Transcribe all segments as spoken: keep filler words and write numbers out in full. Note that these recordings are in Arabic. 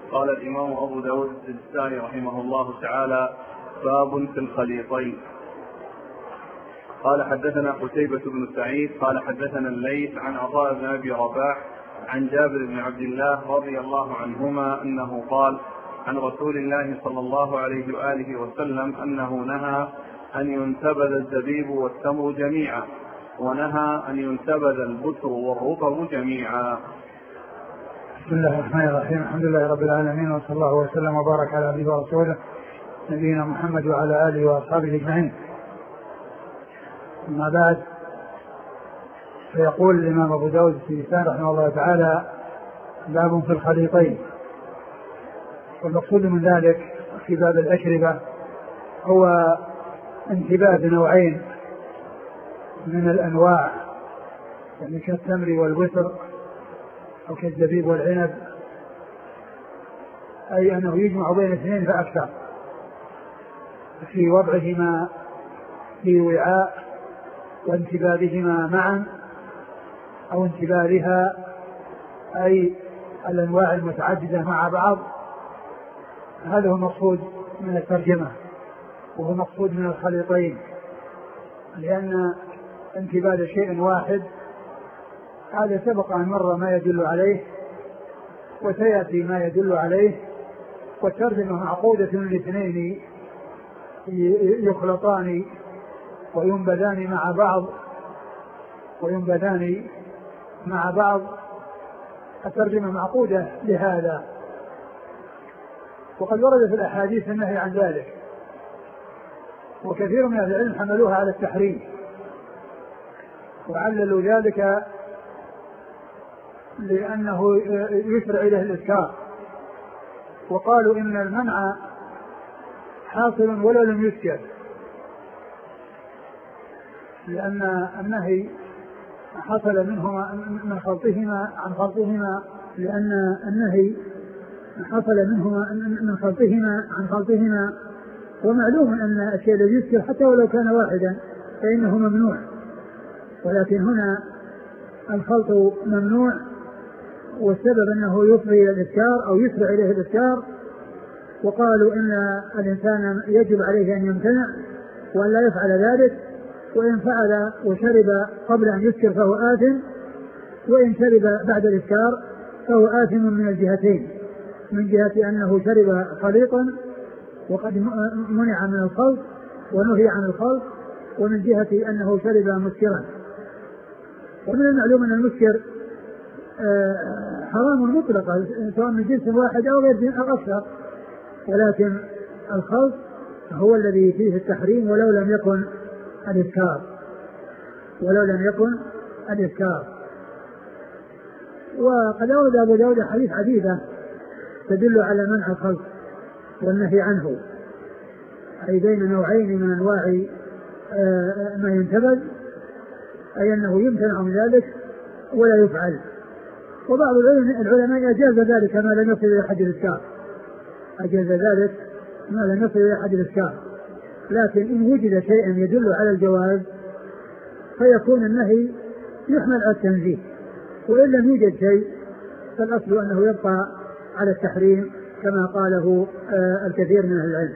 قال الإمام أبو داود السجستاني رحمه الله تعالى: باب في الخليطين. قال حدثنا قتيبة بن سعيد قال حدثنا الليث عن عطاء بن أبي رباح عن جابر بن عبد الله رضي الله عنهما أنه قال عن رسول الله صلى الله عليه وآله وسلم أنه نهى أن ينتبذ الزبيب والتمر جميعا، ونهى أن ينتبذ البسر والرطب جميعا. بسم الله الرحمن الرحيم. الحمد لله رب العالمين، وصلى الله وسلم وبارك على عبده ورسوله نبينا محمد وعلى آله وأصحابه أجمعين. أما بعد، فيقول الإمام أبو داود السجستاني رحمه الله تعالى: باب في الخليطين. والمقصود من ذلك في باب الأشربة هو انتباذ نوعين من الأنواع، يعني كالتمر والبسر أو كالزبيب والعنب، أي أنه يجمع بين اثنين فأكثر في وضعهما في وعاء وانتباذهما معا، أو انتباذها أي الأنواع المتعددة مع بعض. هذا هو المقصود من الترجمة، وهو المقصود من الخليطين، لأن انتباذ شيء واحد هذا سبق أن مر ما يدل عليه وسيأتي ما يدل عليه، والترجمة معقودة الاثنين يخلطان وينبذان مع بعض وينبذان مع بعض الترجمة معقودة لهذا. وقد ورد في الأحاديث النهي عن ذلك، وكثير من أهل العلم حملوها على التحريم وعللوا ذلك لأنه يسرع إليه الإسكار، وقالوا إن المنع حاصل ولا لم يسكر، لأن النهي حصل منهما من خلطهما عن خلطهما لأن النهي حصل منهما من خلطهما عن خلطهما ومعلوم أن الشيء الذي يسكر حتى ولو كان واحدا فإنه ممنوع، ولكن هنا الخلط ممنوع، والسبب أنه يفضي إلى الإسكار أو يسرع إليه الإسكار، وقالوا إن الإنسان يجب عليه أن يمتنع وأن لا يفعل ذلك، وإن فعل وشرب قبل أن يسكر فهو آثم، وإن شرب بعد الإسكار فهو آثم من الجهتين، من جهة أنه شرب خليطا وقد منع من الخلط ونهي عن الخلط، ومن جهة أنه شرب مسكرا. ومن المعلوم أن المسكر حرام مطلقا سواء من جنس واحد أو غير أو أكثر، ولكن الخلط هو الذي فيه التحريم ولو لم يكن الإسكار ولو لم يكن الإسكار. وقد أورد أبو داود حديث عديدة تدل على منع الخلط والنهي عنه، أي بين نوعين من أنواع ما ينتبذ، أي أنه يمتنع من ذلك ولا يفعل. وبعض العلماء أجاز ذلك ما لم يصل إلى حد الإسكار، أجاز ذلك ما لم يصل إلى حد الإسكار، لكن إن وجد شيء يدل على الجواز فيكون النهي يحمل على التنزيه، وإن لم يوجد شيء فالأصل أنه يبقى على التحريم كما قاله آه الكثير من أهل العلم.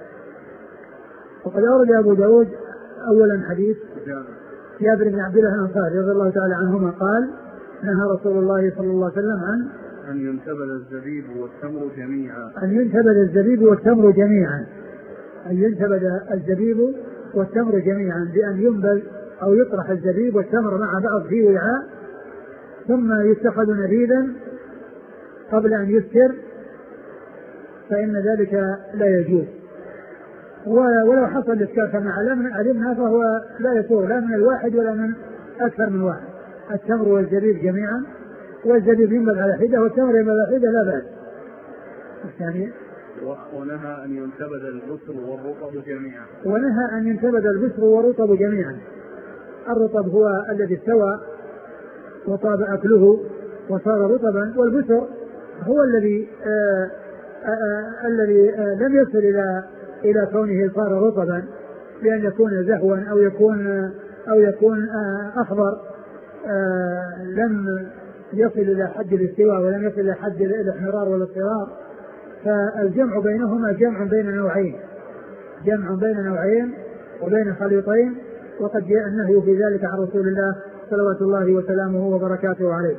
وقد أورد أبو داود أولا حديث جابر بن عبد الله الأنصاري رضي الله تعالى عنهما قال: نهى رسول الله صلى الله عليه وسلم عن أن ينتبذ الزبيب والتمر جميعا أن ينتبذ الزبيب والتمر جميعا أن ينتبذ الزبيب والتمر جميعا بأن ينبذ أو يطرح الزبيب والتمر مع بعض في وعاء ثم يتخذ نبيذا قبل أن يسكر، فإن ذلك لا يجوز. ولو حصل الإسكار كما علمنا فهو لا يصور لا من الواحد ولا من أكثر من واحد، التمر والزبيب جميعا، والزبيب ينبذ على حدة والتمر ينبذ على حدة لا بأس. الثاني: ونهى أن ينتبذ البسر والرطب جميعا ونهى أن ينتبذ البسر والرطب جميعا. الرطب هو الذي استوى وطاب أكله وصار رطبا، والبسر هو الذي آآ آآ الذي آآ لم يصل إلى إلى كونه صار رطبا، بأن يكون زهوا أو يكون أو يكون أخضر، لم يصل إلى حد الاستواء ولم يصل إلى حد الاحمرار والاصفرار، فالجمع بينهما جمع بين نوعين، جمع بين نوعين وبين خليطين، وقد جاء النهي في ذلك عن رسول الله صلوات الله وسلامه وبركاته عليه.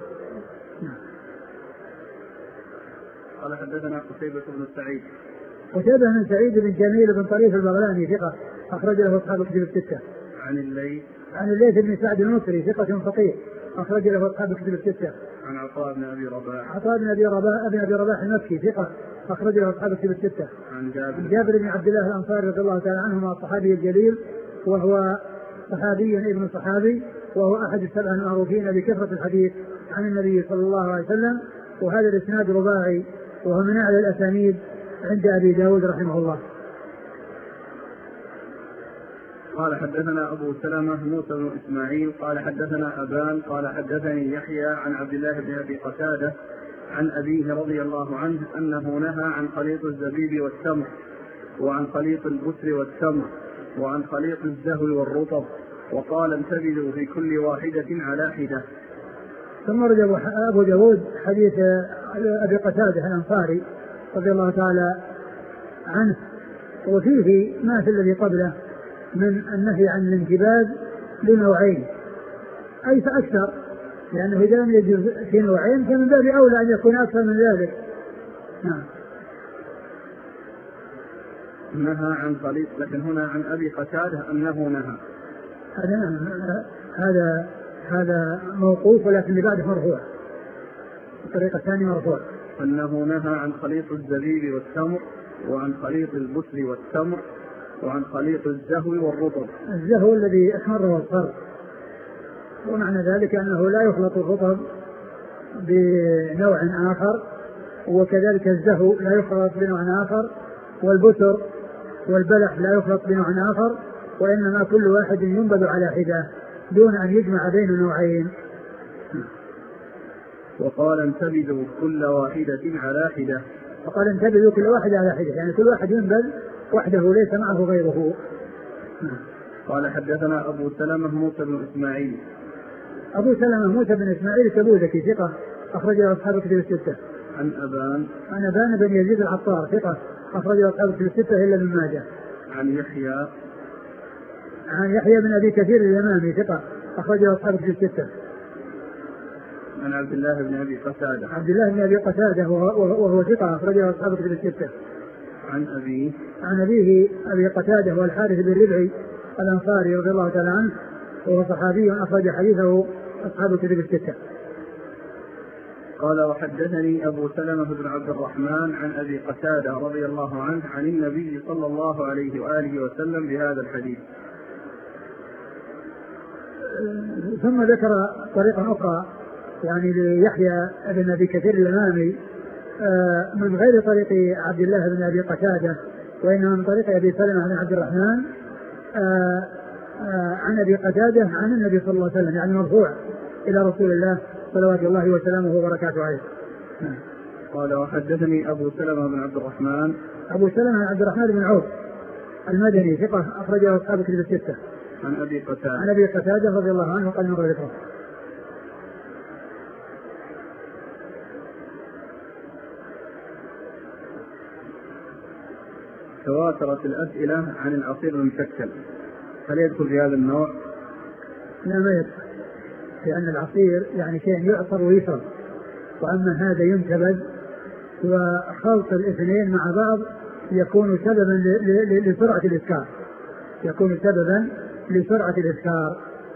قال حدثنا قتيبة بن سعيد. قتيبة بن سعيد بن جميل بن طريف البغلاني ثقة أخرج له أصحاب الكتب الستة. عن الليث. عن الليث بن سعد المصري ثقة فقيه أخرج له أصحاب الكتب الستة. عن عطاء بن أبي رباح. عطاء بن أبي رباح بن أبي رباح المكي ثقة أخرج له أصحاب الكتب الستة. عن جابر. جابر بن عبد الله الأنصاري رضي الله تعالى عنهما الصحابي الجليل، وهو صحابي ابن صحابي، وهو أحد السبع المعروفين بكثرة الحديث عن النبي صلى الله عليه وسلم، وهذا الإسناد رباعي وهو من أعلى الأسانيد عند أبي داود رحمه الله. قال حدثنا أبو سلمة موسى بن إسماعيل قال حدثنا أبان قال حدثني يحيى عن عبد الله بن أبي قتادة عن أبيه رضي الله عنه أنه نهى عن خليط الزبيب والتمر، وعن خليط البسر والتمر، وعن خليط الزهو والرطب، وقال انتبذوا في كل واحدة على حدة. ثم رد أبو داود حديث أبي قتادة الأنصاري رضي الله تعالى عنه، وفيه ما في الذي قبله من النهي عن الانتباذ لنوعين أي فأكثر، لأنه إذا لم يجوز في نوعين فمن باب أولى أن يكون أكثر من ذلك. نعم. نهى عن خليط، لكن هنا عن أبي قتادة أنه نهى. هذا هذا هذا موقوف، ولكن اللي بعده مرفوع، الطريقة الثانية مرفوع. أنه نهى عن خليط الزبيب والتمر، وعن خليط البسر والتمر، وعن خليط الزهو والرطب. الزهو الذي أحمر واصفر، ومعنى ذلك أنه لا يخلط الرطب بنوع آخر، وكذلك الزهو لا يخلط بنوع آخر، والبسر والبلح لا يخلط بنوع آخر، وإنما كل واحد ينبذ على حدة دون أن يجمع بين نوعين. وقال انتبذوا كل واحدة على حدة. وقال انتبذوا كل واحدة على حدة، يعني كل واحد ينبذ وحده ليس معه غيره. قال حدثنا أبو سلمة موسى بن إسماعيل. أبو سلمة موسى بن إسماعيل التبوذكي ثقة أخرجه أصحاب الكتب الستة. عن أبان. عن أبان بن يزيد العطار ثقة أخرجه أصحاب الكتب الستة إلا ابن ماجه. عن يحيى. عن يحيى بن أبي كثير اليمامي ثقة أخرجه أصحاب الكتب الستة. عن عبد الله بن أبي قتادة. عبد الله بن أبي قتادة وهو ثقة أخرجه أصحاب الكتب الستة. عن أبيه. عن أبيه أبي قتادة والحارث بن ربعي الأنصاري رضي الله تعالى عنه، وهو صحابي أخرج حديثه أصحاب الكتب الستة. قال وحدثني أبو سلمة بن عبد الرحمن عن أبي قتادة رضي الله عنه عن النبي صلى الله عليه وآله وسلم بهذا الحديث. ثم ذكر طريقة أخرى يعني ليحيى بن أبي كثير اليمامي من غير طريق عبد الله بن أبي قتادة، وإنما من طريق أبي سلمة بن عبد الرحمن عن أبي قتادة عن النبي صلى الله عليه وسلم، يعني مرفوع إلى رسول الله صلوات الله وسلامه وبركاته عليه. قال وحدثني أبو سلمة بن عبد الرحمن. أبو سلمة بن عبد الرحمن بن عوف المدني ثقة أخرجه أصحاب الكتب الستة. عن أبي قتادة. عن أبي قتادة رضي الله عنه قال مر ذكره. تواترت الأسئلة عن العصير المشكل، هل يدخل في هذا النوع؟ لا ما يدخل، لأن العصير يعني شيء يعصر ويشرب، وأما هذا ينتبذ، وخلط الاثنين مع بعض يكون سببا لسرعة الإسكار، يكون سببا لسرعة الإسكار.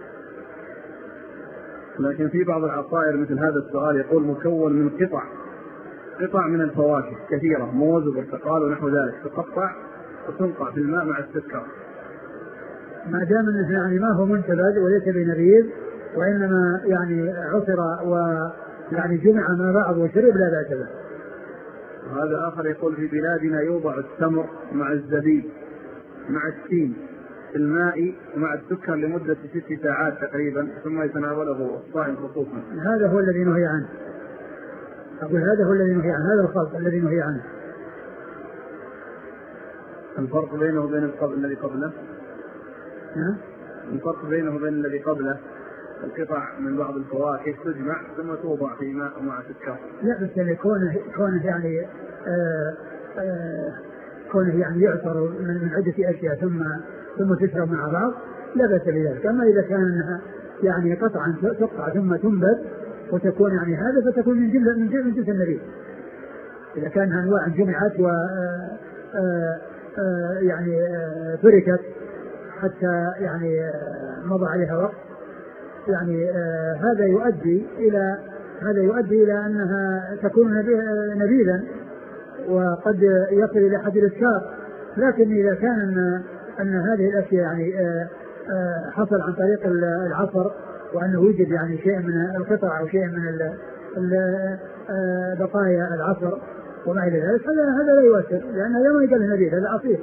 لكن في بعض العصائر مثل هذا السؤال يقول مكون من قطع قطع من الفواكه كثيرة، موز وبرتقال ونحو ذلك، تقطع وتنقع في الماء مع السكر. ما دام انه يعني ما هو منتبذ وليس بنبيذ، وانما يعني عصر ويعني جمع مع بعض وشرب لا بأس به. وهذا آخر يقول في بلادنا يوضع التمر مع الزبيب مع التين في الماء ومع السكر لمدة ست ساعات تقريبا، ثم يتناوله الصائم خصوصا. هذا هو الذي نهي عنه، أقول هذا هو الذي نهي عنه، هذا الخلط الذي نهي عنه. الفرق بينه وبين القبل الذي قبله؟ ها؟ الفرق بينه وبين الذي قبله القطع من بعض الفواكه تجمع ثم توضع في ماء مع سكر. لا بس يعني كونه كونه يعني آه كونه يعني يعصر من عدة أشياء ثم ثم تشرب مع بعض لا بأس بذلك. أما إذا كان يعني قطعا تقطع ثم تنبت وتكون يعني هذا فتكون من جنس من جنس, جنس النبيذ. إذا كان أنواع جمعت و يعني تركت حتى يعني مضى عليها وقت يعني هذا يؤدي إلى هذا يؤدي إلى أنها تكون نبيذا وقد يصل إلى حد الإسكار. لكن إذا كان أن, أن هذه الأشياء يعني حصل عن طريق العصر وأنه يوجد يعني شيء من القطع أو شيء من بقايا العصر وما إلى ذلك هذا هذا لا يؤثر لأنه لا يقال النبيذ هذا عصير.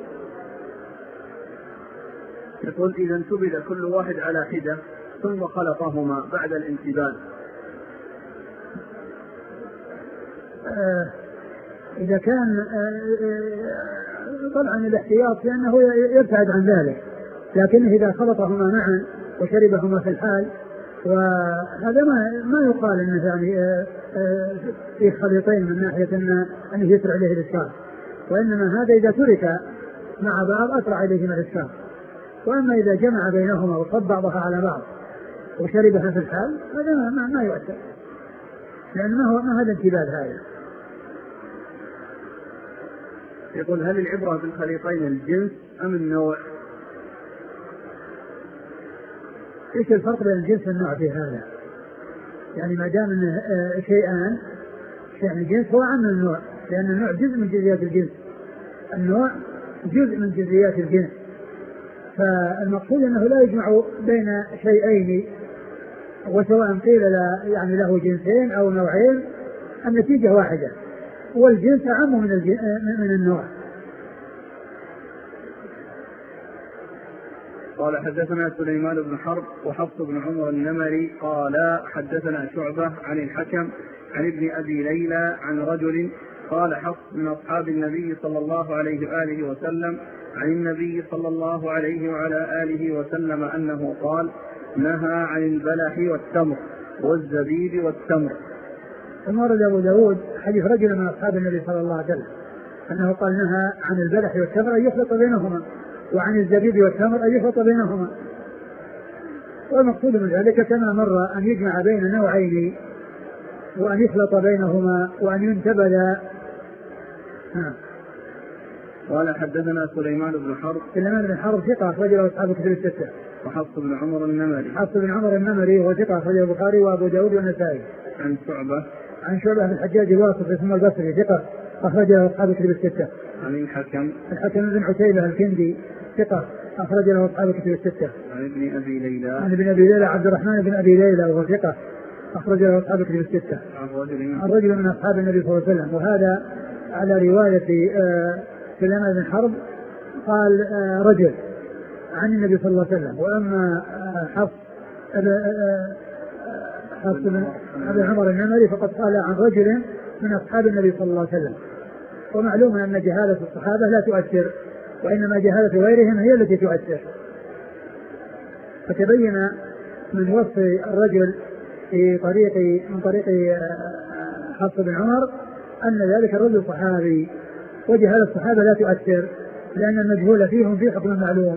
يقول إذا انتبذ كل واحد على حدة ثم خلطهما بعد الانتباذ آه إذا كان آه آه طبعا الاحتياط لأنه يبتعد عن ذلك. لكن إذا خلطهما معا وشربهما في الحال وهذا ما ما يقال انه يعني في خليطين من ناحيه ان انه يسرع عليه الاسكار. وانما هذا اذا ترك مع بعض اسرع عليهما الاسكار. واما اذا جمع بينهما وصب بعضها على بعض وشربها في الحال هذا ما, ما يؤثر لان ما هو ما هذا انتباه هذا. يقول هل العبره بالخليطين الجنس ام النوع؟ ايش الفرق بين الجنس والنوع في هذا؟ يعني ما دام انه شيئان شيء من الجنس هو عن النوع لان النوع جزء من جزئيات الجنس. النوع جزء من جزئيات الجنس. فالمقصود انه لا يجمع بين شيئين وسواء قيل لا يعني له جنسين او نوعين النتيجه واحده والجنس اعم من من النوع. قال حدثنا سليمان بن حرب وحفص بن عمر النمري قال حدثنا شعبة عن الحكم عن ابن أبي ليلى عن رجل قال حفص من أصحاب النبي صلى الله عليه وآله وسلم عن النبي صلى الله عليه وعلى آله وسلم أنه قال نهى عن البلح والتمر والزبيب والتمر. ثم ورد أبو داود حديث رجل من أصحاب النبي صلى الله عليه وسلم أنه قال نهى عن البلح والتمر أن يخلط بينهما وعن الزبيب والتمر أن يخلط بينهما. والمقصود من ذلك كما مر أن يجمع بين نوعين وأن يخلط بينهما وأن ينتبذ. قال حدثنا سليمان بن حرب سليمان بن حرب ثقة أخرجه أصحاب الكتب الستة. وحفص بن عمر النمري حفص بن عمر النمري وهو ثقة أخرجه البخاري وأبو داود والنسائي. عن شعبة عن شعبة بن الحجاج الواسط اسمه البصري ثقة أخرجه أصحاب الكتب الستة. عن الحكم الحكم بن عتيبة الكندي ثقة أخرج له أصحاب الكتب الستة. عن ابن أبي ليلى عن ابن أبي ليلى عبد الرحمن بن أبي ليلى وهو ثقة أخرج له أصحاب الكتب الستة. عن رجل من أصحاب النبي صلى الله عليه وسلم. وهذا على رواية سليمان بن حرب قال رجل عن النبي صلى الله عليه وسلم. وأما حفص حفص بن أبي عمر النمري فقد قال عن رجل من أصحاب النبي صلى الله عليه وسلم. ومعلوم أن جهالة الصحابة لا تؤثر وإنما جهالة غيرهم هي التي تؤثر. فتبين من وصف الرجل في طريق من طريق حفص بن عمر أن ذلك الرجل صحابي وجهالة الصحابة لا تؤثر لأن المجهول فيهم في حكم معلوم.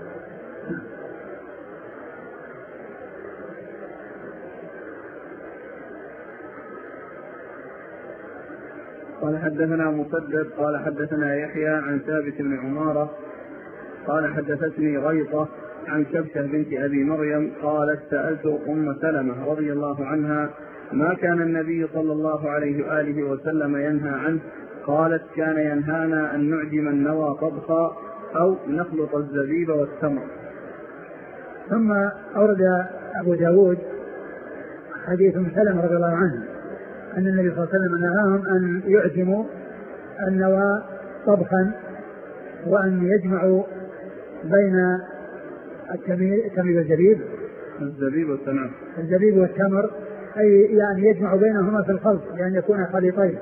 قال حدثنا مسدد قال حدثنا يحيى عن ثابت بن عمارة قال حدثتني غيطة عن شبشة بنت أبي مريم قالت سألت أم سلمة رضي الله عنها ما كان النبي صلى الله عليه وآله وسلم ينهى عنه؟ قالت كان ينهانا أن نعجم النوى طبخا أو نخلط الزبيب والتمر. ثم أورد أبو داود حديث أم سلمة رضي الله عنه أن النبي صلى الله عليه وسلم نهاهم أن يعجموا النوى طبخا وأن يجمعوا بين التمر والزبيب الزبيب والتمر الزبيب والتمر أي يعني يجمع بينهما في الخلط لأن يكون خليطين.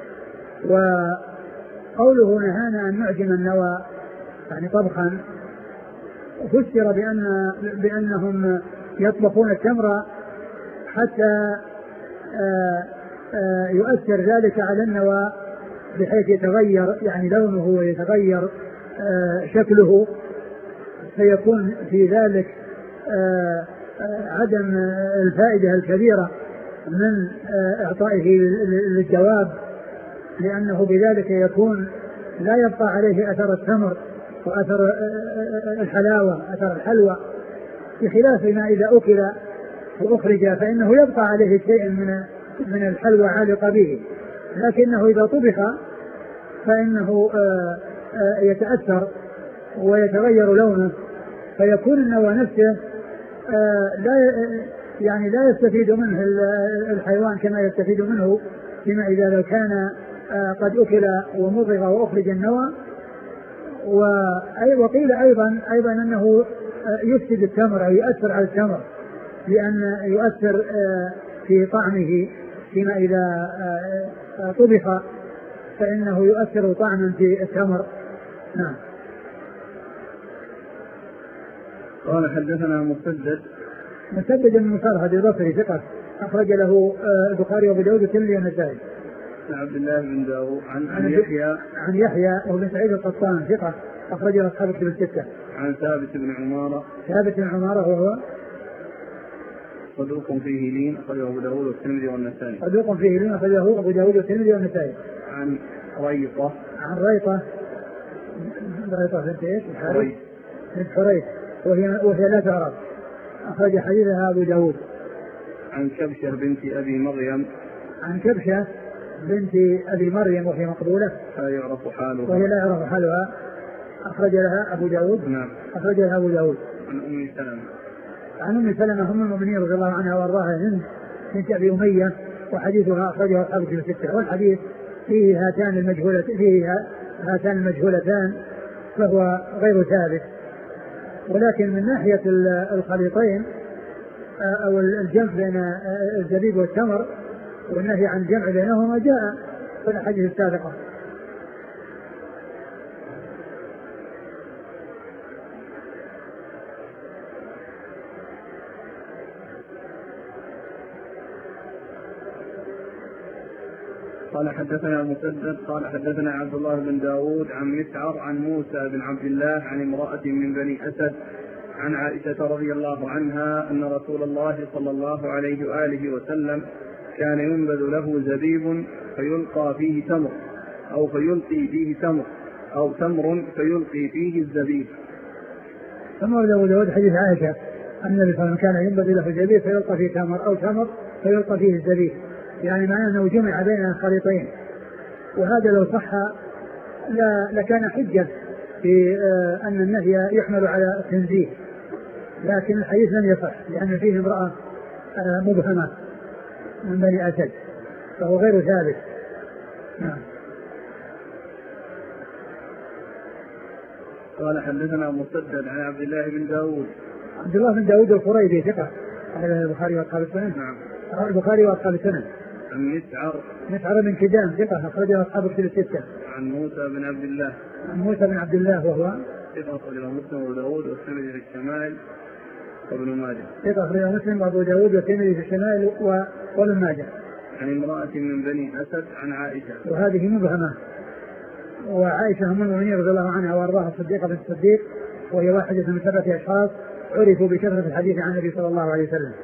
وقوله نهانا أن نعجم النوى يعني طبخا فسر بأن بأنهم يطبخون التمر حتى آآ آآ يؤثر ذلك على النوى بحيث يتغير يعني لونه ويتغير آه شكله، فيكون في ذلك آه آه عدم الفائدة الكبيرة من آه إعطائه للجواب، لأنه بذلك يكون لا يبقى عليه أثر التمر وأثر آه الحلاوة أثر الحلوى، بخلاف ما إذا أكل وأخرج فإنه يبقى عليه شيء من من الحلوى عالق به، لكنه إذا طبخ فإنه آآ آآ يتأثر ويتغير لونه، فيكون النوى نفسه لا يعني لا يستفيد منه الحيوان كما يستفيد منه فيما إذا لو كان قد أكل ومضغ وأخرج النوى. وقيل أيضا أيضا أنه يفسد التمر أو يؤثر على التمر، لأن يؤثر في طعمه فيما إذا طبخ فإنه يؤثر طعما في التمر. نعم. قال حدثنا مسدد مسدد بن مصرهد البصري ثقة أخرج له البخاري وأبو داود والترمذي والنسائي. عن عبد الله بن داوود عن عن يحيى عن يحيى وابن سعيد القطان ثقة أخرج له أصحاب الكتب الستة. عن ثابت بن عمارة ثابت بن عمارة وهو صدوق فيه لين أخرجه أبو داود والترمذي والنسائي. صدوق فيه لين أخرجه أبو داود والترمذي والنسائي. عن ريطة عن ريطة ريطة بنت إيش؟ حريث بنت حريث وهي وهي لا تعرف، أخرج حديثها أبو داود. عن كبشة بنت أبي مريم عن كبشة بنت أبي مريم وهي مقبولة لا يعرف حالها وهي لا يعرف حالها، أخرج لها أبو داود. نعم. أخرج لها أبو داود. عن أم سلمة عن أم سلمة أم المؤمنين رضي الله عنها وأرضاها هند بنت أبي أمية وحديثها أخرجه أصحاب الكتب الستة. والحديث فيه هاتان المجهولتان فيه هاتان المجهولتان فهو غير ثابت، ولكن من ناحية الخليطين أو الجمع بين الزبيب والتمر والنهي عن الجمع بينهما جاء في الأحاديث السابقة. قال حدثنا مسدد قال حدثنا عبد الله بن داود عن مسعر عن موسى بن عبد الله عن امرأة من بني أسد عن عائشة رضي الله عنها أن رسول الله صلى الله عليه وآله وسلم كان ينبذ له زبيب فيلقى فيه تمر أو فيلقي فيه تمر أو تمر فيلقي فيه الزبيب. ثم ورد أبو داود حديث عائشة أن النبي صلى الله عليه وسلم كان ينبذ له زبيب فيلقى فيه تمر أو تمر فيلقى فيه الزبيب، يعني معناه أنه جمع بين الخليطين، وهذا لو صح لكان حجة في أن النهي يحمل على التنزيه، لكن الحديث لم يصح لأن فيه امرأة مبهمة من بني أسد فهو غير ثابت. نعم. قال حدثنا مسدد عن عبد الله بن داود عبد الله بن داود القريبي ثقة أخرج البخاري وأصحاب السنن. نعم. البخاري وأصحاب السنن. عن مسعر مسعر بن كدام ثقة أخرجه أصحاب الكتب الستة. عن موسى بن عبد الله عن موسى بن عبد الله وهو ثقة أخرجه مسلم وأبو داود والترمذي في الشمال وابن ماجه. ثقة أخرجه مسلم وأبو داود والترمذي في الشمال وابن ماجه. عن امرأة من بني أسد عن عائشة وهذه مبهمة، وعائشة أم المؤمنين رضي الله عنها وأرضاها الصديقة بنت الصديق وهي واحدة من سبعة أشخاص عرفوا بكثرة الحديث عن النبي صلى الله عليه وسلم.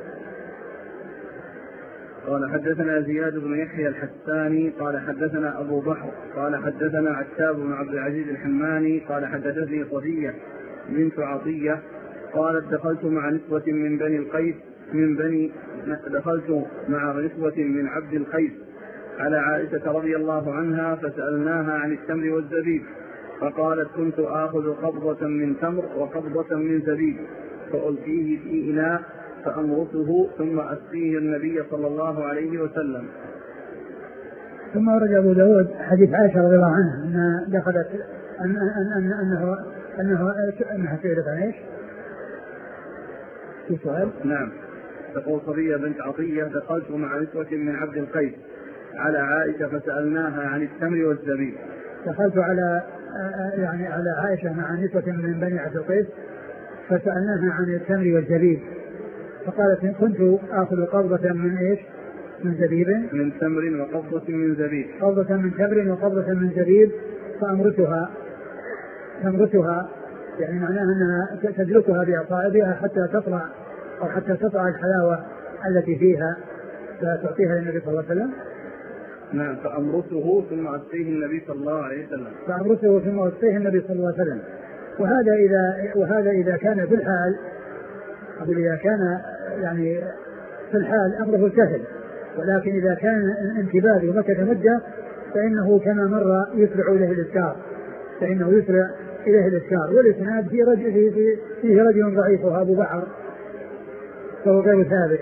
قال حدثنا زياد بن يحيى الحساني قال حدثنا أبو بحر قال حدثنا عتاب بن عبد العزيز الحماني قال حدثتني صفية بنت عطية قالت دخلت مع نسوة من بني القيس من بني دخلت مع نسوة من عبد القيس على عائشة رضي الله عنها فسألناها عن التمر والزبيب فقالت كنت آخذ قبضة من تمر وقبضة من زبيب فألقيه في إناء فأمرته ثم أسقيه النبي صلى الله عليه وسلم. ثم ورد أبو داود حديث عائشة رضي الله عنها أن دخلت أن أن أن أنه أنه أنها سئلت عن إيش؟ في سؤال؟ نعم. تقول صفية بنت عطية دخلت مع نسوة من عبد القيس على عائشة فسألناها عن التمر والزبيب. دخلت على يعني على عائشة مع نسوة من بني عبد القيس فسألناها عن التمر والزبيب فقالت كنت آخذ قبضة من إيش؟ من زبيب من تمر وقبضة من زبيب قبضة من تمر وقبضة من زبيب فأمرتها تمرتها يعني معناها أنها تدلكها بأصابعها حتى تطلع أو حتى تطلع الحلاوة التي فيها فتعطيها للنبي صلى الله عليه وسلم. نعم. فأمرته ثم أسقيه النبي صلى الله عليه وسلم فأمرته ثم أسقيه النبي صلى الله عليه وسلم. وهذا إذا وهذا إذا كان في الحال أقول إذا كان يعني في الحال أمره سهل، ولكن إذا كان انتباه ومكة مدة فإنه كما مر يسرع إليه الإسكار فإنه يسرع إليه الإسكار. والإسناد فيه رجل, فيه, فيه رجل ضعيف وهو أبو بحر فهو غير ثابت.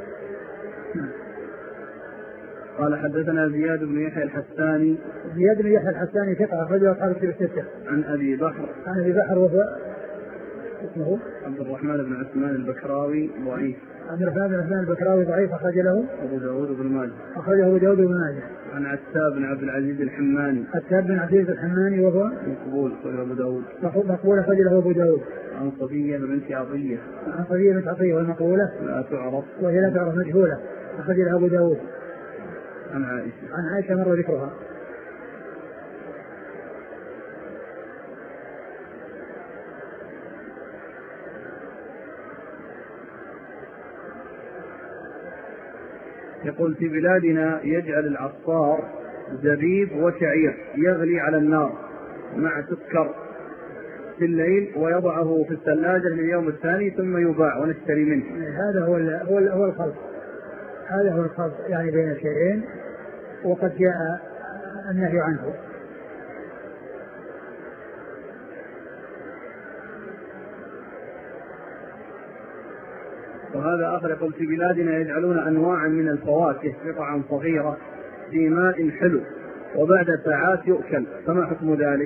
قال حدثنا زياد بن يحيى الحساني. زياد بن يحيى الحساني ثقة أخرجه أصحاب الكتب الستة. عن أبي بحر. عن أبي بحر وهو اسمه عبد الرحمن بن عثمان البكراوي ضعيف. عبد الرحمن بن عثمان البكراوي ضعيف أخرج له أبو داود بن ماجه. أخرجه أبو داود بن ماجه. عن عتاب بن عبد العزيز الحماني. عتاب بن عبد العزيز الحماني وهو مقبول أخرجه أبو داود. مقبول أخرجه أبو داود. عن صفية بنت عطية. عن صفية بنت عطية والمقبولة لا تعرف وهي لا تعرف مجهولة أخرجه أبو داود. عن عائشة. عن عائشة مر ذكرها. يقول في بلادنا يجعل العصار زبيب وشعير يغلي على النار مع سكر في الليل ويضعه في الثلاجة لليوم الثاني ثم يباع ونشتري منه. هذا هو هو هو الخلط هذا هو الخلط يعني بين الشيئين وقد جاء النهي عنه. وهذا آخر يقول في بلادنا يجعلون أنواعا من الفواكه قطعا صغيرة في ماء حلو وبعد ساعات يؤكل فما حكم ذلك؟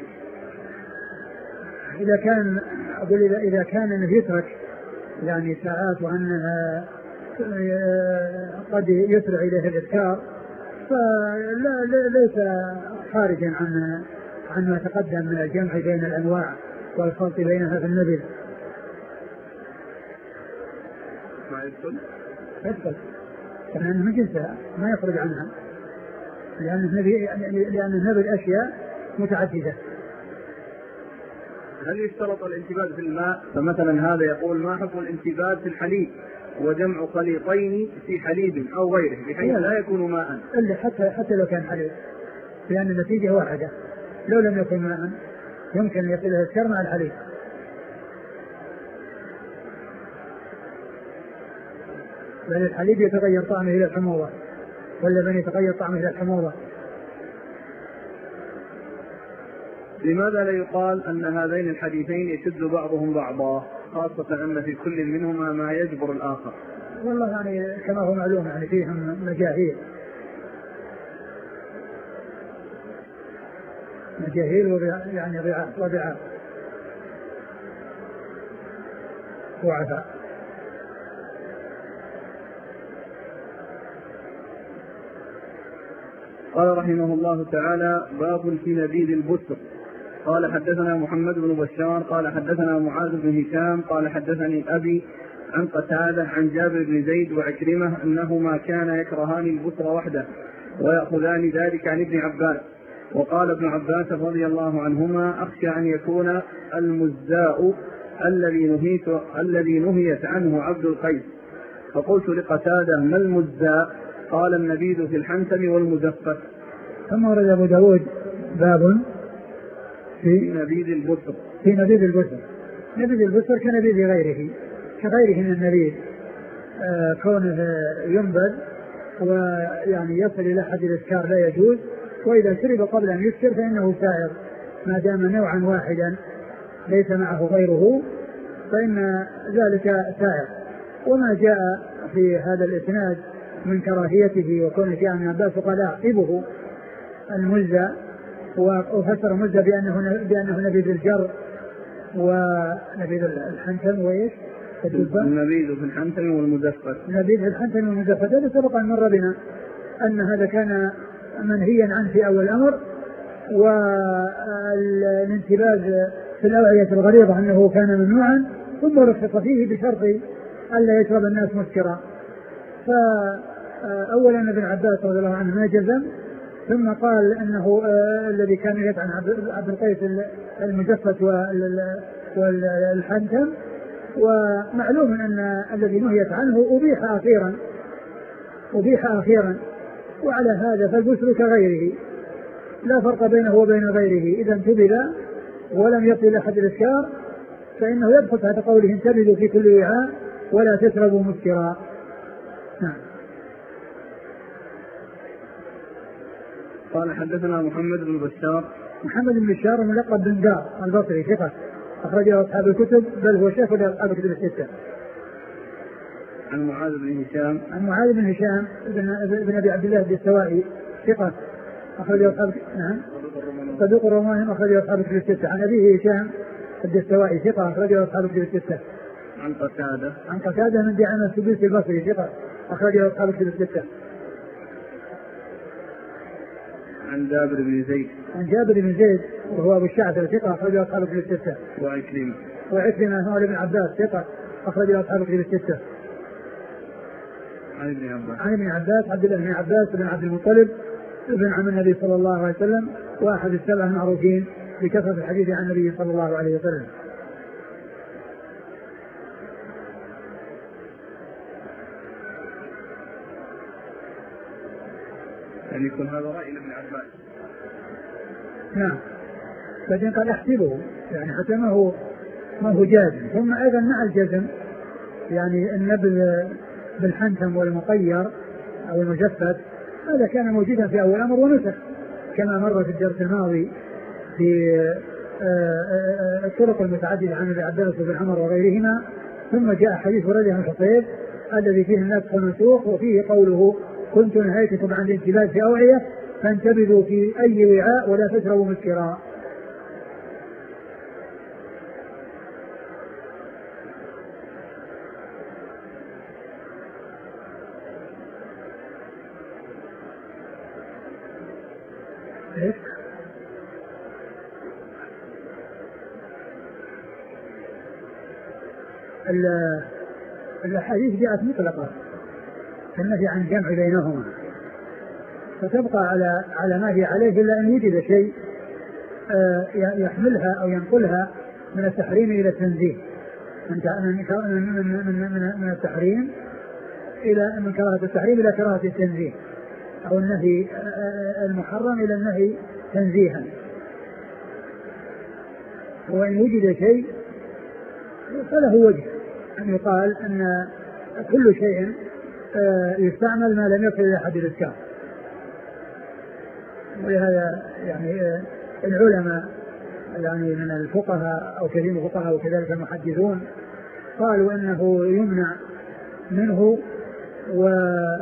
إذا كان أقول إذا إذا كان أنه يترك يعني ساعات وأنها قد يسرع إليه الإذكار فلا ليس خارجا عن عن ما تقدم من الجمع بين الأنواع والخلط بينها في النبذ. ما يدخل؟ يدخل لأنه من جنسها ما يخرج عنها لأن النبي لأن النبذ أشياء متعددة. هل يشترط الانتباه في الماء؟ فمثلا هذا يقول ما حكم الانتباه في الحليب وجمع خليطين في حليب أو غيره بحيث لا يكون ماء إلا حتى حتى لو كان حليب لأن النتيجة واحدة لو لم يكن ماء يمكن أن يصل الإسكار مع الحليب. بل الحليب يتغير طعمه إلى الحموضة واللبن يتغير طعمه إلى الحموضة. لماذا لا يقال أن هذين الحديثين يشد بعضهم بعضا خاصة أن في كل منهما ما يجبر الآخر؟ والله يعني كما هو معلوم يعني فيهم مجاهيل مجاهيل يعني وضعاف وعفاء. قال رحمه الله تعالى باب في نبيذ البسر. قال حدثنا محمد بن بشار قال حدثنا معاذ بن هشام قال حدثني أبي عن قتادة عن جابر بن زيد وعكرمة أنهما كانا يكرهان البسر وحده ويأخذان ذلك عن ابن عباس. وقال ابن عباس رضي الله عنهما أخشى أن يكون المزاء الذي نهيت الذي نهيت عنه عبد القيس. فقلت لقتادة ما المزاء؟ قال النبيذ في الحنتم والمزفت. ثم ورد أبو داود باب في نبيذ البسر. في نبيذ البسر. نبيذ البسر كنبيذ غيره كغيره من النبيذ آه كونه ينبذ ويعني يصل إلى حد الإسكار لا يجوز، وإذا شرب قبل أن يسكر فإنه سائر ما دام نوعا واحدا ليس معه غيره فإن ذلك سائر. وما جاء في هذا الإسناد من كراهيته وكون جاء من عباس قال أعقبه المزة وفسر المزة بأنه بأنه نبيذ الجر ونبيذ الحنتم وإيش؟ النبيذ في الحنتم والمزفت. نبيذ في الحنتم والمزفت هذا سبق أن مر بنا أن هذا كان منهيا عنه في أول الأمر، والانتباه في الأوعية الغليظة أنه كان ممنوعا ثم رخص فيه بشرط ألا يشرب الناس مسكرا. أولا ابن عباس رضي الله عنه ما جزم، ثم قال أنه الذي كان يدعى عن عبد القيس المجفت والحنتم. ومعلوم أن الذي نهيت عنه أبيح أخيرا أبيح أخيرا وعلى هذا فالبسر كغيره لا فرق بينه وبين غيره، إذا انتبذ ولم يصل أحد الإسكار فإنه يدخل تحت قوله انتبذوا في كل وعاء ولا تشربوا مسكرا. نعم. قال حدثنا محمد بن بشار. محمد بن بشار ملقب بن دار البصري ثقة أخرجه أصحاب الكتب بل هو شيخ أصحاب الكتب الستة. عن معاذ بن هشام. عن معاذ بن هشام بن أبي عبد الله الدستوائي ثقة أخرجه أصحاب نعم صدوق الروماني أخرجه أصحاب الكتب الستة. عن أبيه هشام الدستوائي ثقة أخرجه أصحاب الكتب الستة. عن قتادة. عن قتادة من دعامة السدوسي البصري ثقة أخرجه أصحاب الكتب الستة. عن جابر بن زيد. عن جابر بن زيد وهو أبو الشعث ثقة أخرجه أصحاب الكتب الستة. وعكرمة. وعكرمة مولى بن عباس ثقة أخرجه أصحاب الكتب الستة. عن ابن عباس. عن ابن عباس عبد الله بن عباس بن عبد المطلب ابن عم النبي صلى الله عليه وسلم واحد السبع المعروفين بكثرة الحديث عن النبي صلى الله عليه وسلم. يعني يكون هذا رأي ابن عباس. نعم. بعدين قال احسبه يعني حتى ما هو ما هو جازم. ثم أيضا مع الجزم يعني النبل بالحنتم والمقير أو المجفت هذا كان موجودا في أول أمر ونسخ كما مر في الدرس الماضي في الطرق المتعددة عن ابن عباس وابن عمر وغيرهما. ثم جاء حديث ورده عن الخطيب الذي فيه النسخ والمنسوخ وفيه قوله كنت نهيتكم عن الانتباه في أوعية فانتبذوا في أي وعاء ولا تشربوا مسكرا. إيه؟ الأحاديث جاءت مطلقة النهي عن الجمع بينهما فتبقى على على ما هي عليه إلا أن يوجد شيء يحملها أو ينقلها من التحريم إلى التنزيه من من التحريم إلى من كراهة التحريم إلى كراهة التنزيه أو النهي المحرم إلى النهي تنزيها. وإن وجد شيء فله وجه أن يقال أن كل شيء يستعمل ما لم يصل إلى حد الإسكار. ولهذا يعني العلماء يعني من الفقهاء أو كثير من الفقهاء وكذلك المحدثون قالوا أنه يمنع منه ولو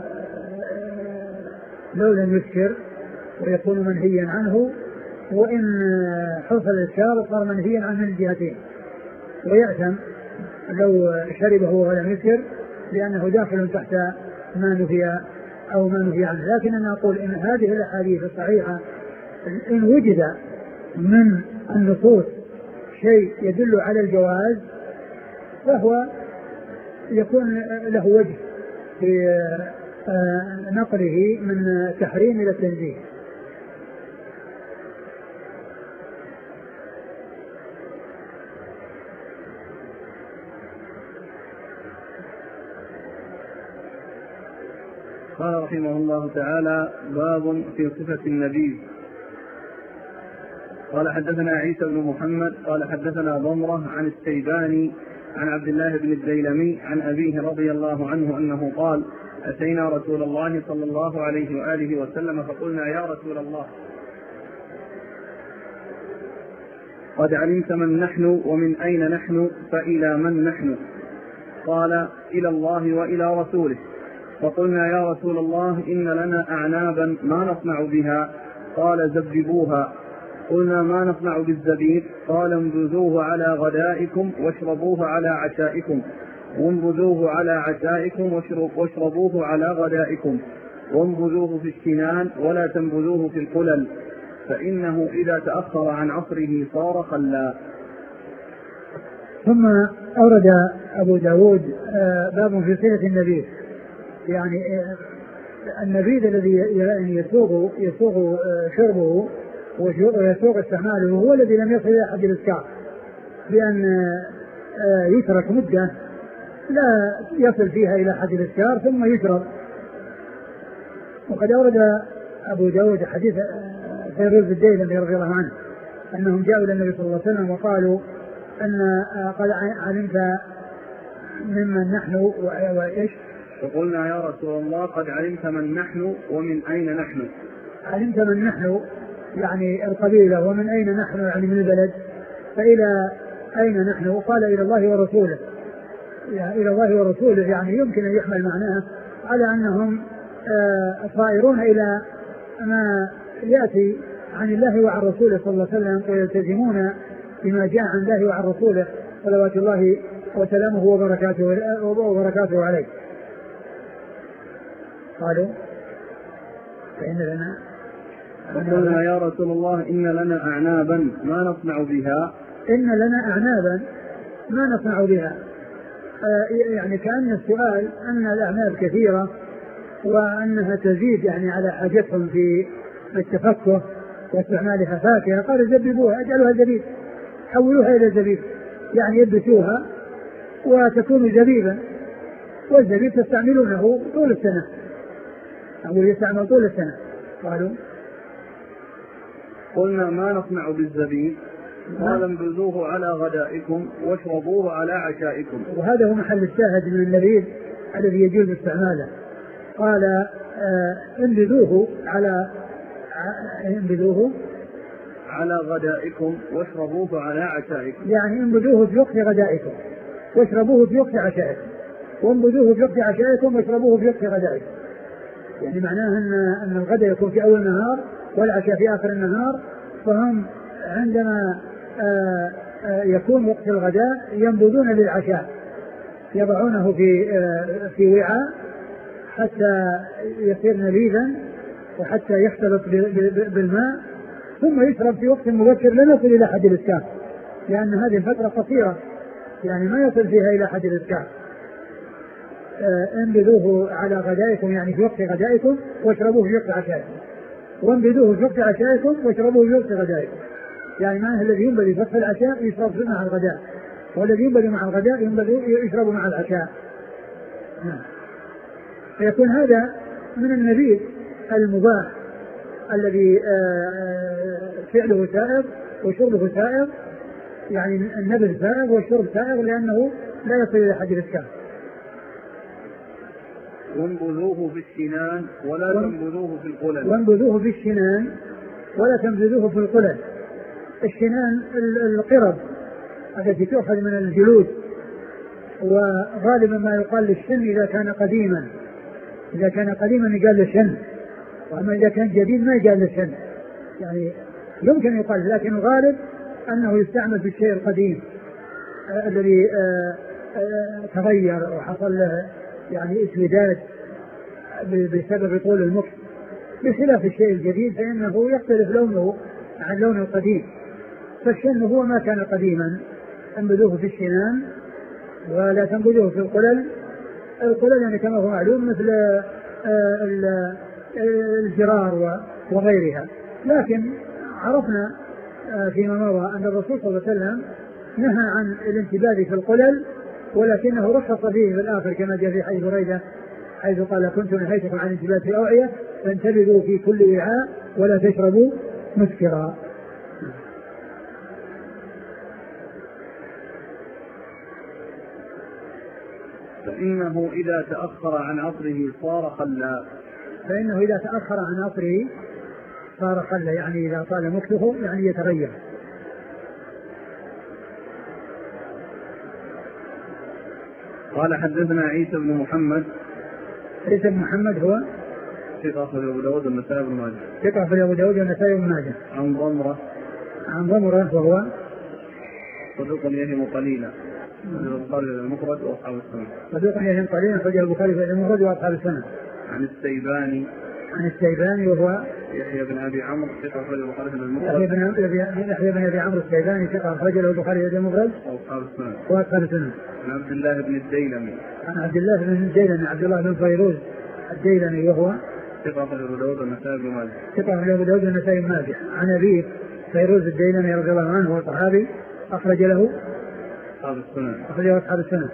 لم يسكر ويكون منهيا عنه، وإن حصل الإسكار صار منهيا عنه من الجهتين ويأثم لو شربه ولم يسكر لأنه داخل تحت ما نهي أو ما نهي عنه. لكن أنا أقول إن هذه الأحاديث الصحيحة إن وجد من النصوص شيء يدل على الجواز فهو يكون له وجه في نقله من تحريم إلى التنزيه. قال رحمه الله تعالى باب في صفة النبي. قال حدثنا عيسى بن محمد قال حدثنا ضمرة عن السيباني عن عبد الله بن الديلمي عن أبيه رضي الله عنه أنه قال أتينا رسول الله صلى الله عليه وآله وسلم فقلنا يا رسول الله قد علمت من نحن ومن أين نحن فإلى من نحن؟ قال إلى الله وإلى رسوله. فقلنا يا رسول الله إن لنا أعنابا ما نصنع بها؟ قال زببوها. قلنا ما نصنع بالزبيب؟ قال انبذوه على غدائكم واشربوه على عشائكم وانبذوه على عشائكم واشربوه على غدائكم وانبذوه في السنان ولا تنبذوه في القلل فإنه إذا تأخر عن عصره صار خلا. ثم أورد أبو داود باب في صلة النبي، يعني النبيذ الذي يسوغ يسوغ شربه ويسوغ استعماله هو الذي لم يصل إلى حد الإسكار، بأن يترك مدة لا يصل فيها إلى حد الإسكار ثم يشرب. وقد أورد أبو داود حديث فيروز الديلمي رضي الله عنه أنهم جاءوا إلى النبي صلى الله عليه وسلم وقالوا أن قد علمت ممن نحن وإيش؟ فقلنا يا رسول الله قد علمت من نحن ومن أين نحن. علمت من نحن يعني القبيلة، ومن أين نحن يعني من البلد. فإلى أين نحن؟ قال إلى الله ورسوله. يعني إلى الله ورسوله يعني يمكن أن يحمل معناه على أنهم صائرون إلى ما يأتي عن الله وعن رسوله صلى الله عليه وسلم، ويلتزمون بما جاء عن الله وعن رسوله صلوات الله وسلامه وبركاته, وبركاته عليه. قالوا فإن لنا قلنا يا رسول الله إن لنا أعنابا ما نصنع بها. إن لنا أعنابا ما نصنع بها، يعني كأن السؤال أن الأعناب كثيرة وأنها تزيد يعني على حاجتهم في التفكه واستعمالها فاكهة. قال زببوها، اجعلوها زبيب، حولوها إلى زبيب، يعني يبسوها وتكون زبيبا، والزبيب تستعملونه طول السنة أو يستعمل طول السنة. قالوا قلنا ما نصنع بالزبيب، قال انبذوه على غدائكم واشربوه على عشائكم. وهذا هو محل الشاهد من النبيذ الذي يجوز استعماله. قال آه انبذوه على انبذوه على غدائكم واشربوه على عشائكم، يعني انبذوه في وقت غدائكم واشربوه في وقت عشائكم، وانبذوه في وقت عشائكم واشربوه في وقت غدائكم. يعني معناه ان ان الغداء يكون في اول النهار والعشاء في اخر النهار، فهم عندما آآ آآ يكون وقت الغداء ينبذون للعشاء، يضعونه في في وعاء حتى يصير نبيذا وحتى يختلط بالماء، ثم يشرب في وقت مبكر لا يصل الى حد الاسكار، لان هذه الفتره قصيره يعني ما يصل فيها الى حد الاسكار. انبذوه على غدائكم يعني في وقت غدائكم واشربوه في وقت عشائكم، وانبذوه في وقت عشائكم واشربوه في وقت غدائكم. يعني معناه الذي ينبذ في وقت العشاء يشرب مع الغداء، والذي ينبذ مع الغداء ينبذ يشرب مع العشاء. نعم. فيكون هذا من النبيذ المباح الذي فعله سائغ وشربه سائغ، يعني النبذ سائغ والشرب سائغ لأنه لا يصل إلى حد الإسكار. وانبذوه في السنان ولا تنبذوه في القلل. وانبذوه في السنان ولا تنبذوه في القلل. السنان القرب التي تؤخذ من الجلود، وغالبا ما يقال للشن إذا كان قديما، إذا كان قديما يقال للشن، وأما إذا كان جديد ما يقال للشن. يعني يمكن يقال، لكن الغالب أنه يستعمل في الشيء القديم آه الذي آه آه تغير وحصل له يعني اسوداد بسبب طول المكث، بخلاف الشيء الجديد فإنه يختلف لونه عن لون القديم. فالشن هو ما كان قديما. انبذوه في السنان ولا تنبذوه في القلل. القلل يعني كما هو معلوم مثل الجرار وغيرها، لكن عرفنا فيما مضى أن الرسول صلى الله عليه وسلم نهى عن الانتباذ في القلل، ولكنه رخص فيه في الآخر كما جاء في حديث هريرة حيث قال كنت نهيتكم عن الانتباذ في الأوعية فانتبذوا في كل وعاء ولا تشربوا مسكرا. فإنه إذا تأخر عن عصره صار خلا. فإنه إذا تأخر عن عصره صار خلا، يعني إذا طال مكثه يعني يتغير. قال حدثنا عيسى بن محمد. عيسى بن محمد هو ثقة في أبو داود والنسائي بن ماجه. ثقة في أبو داود والنسائي بن ماجه. عن ضمرة. عن ضمرة وهو صدوق يهم قليلا. البخاري المفرد وأصحاب السنة. صدوق يهم قليلا أخرجه البخاري في المفرد وأصحاب السنة. عن السيباني. عن السيباني وهو يحيى بن أبي عمرو ثقة أخرجه البخاري في المفرد. يحيى بن يحيى بن أبي عمرو السيباني ثقة أخرجه البخاري في المفرد وأصحاب السنة. وأصحاب السنة. عن عبد الله بن الديلمي. عن عبد الله بن الديلمي عبد الله بن فيروز الديلمي وهو ثقة أخرجه أبو داود والنسائي بن ماجه. ثقة أخرجه أبو داود والنسائي بن ماجه. عن أبيه فيروز الديلمي رضي الله عنه هو صحابي أخرج له أصحاب السنن. أخرج له أصحاب السنن.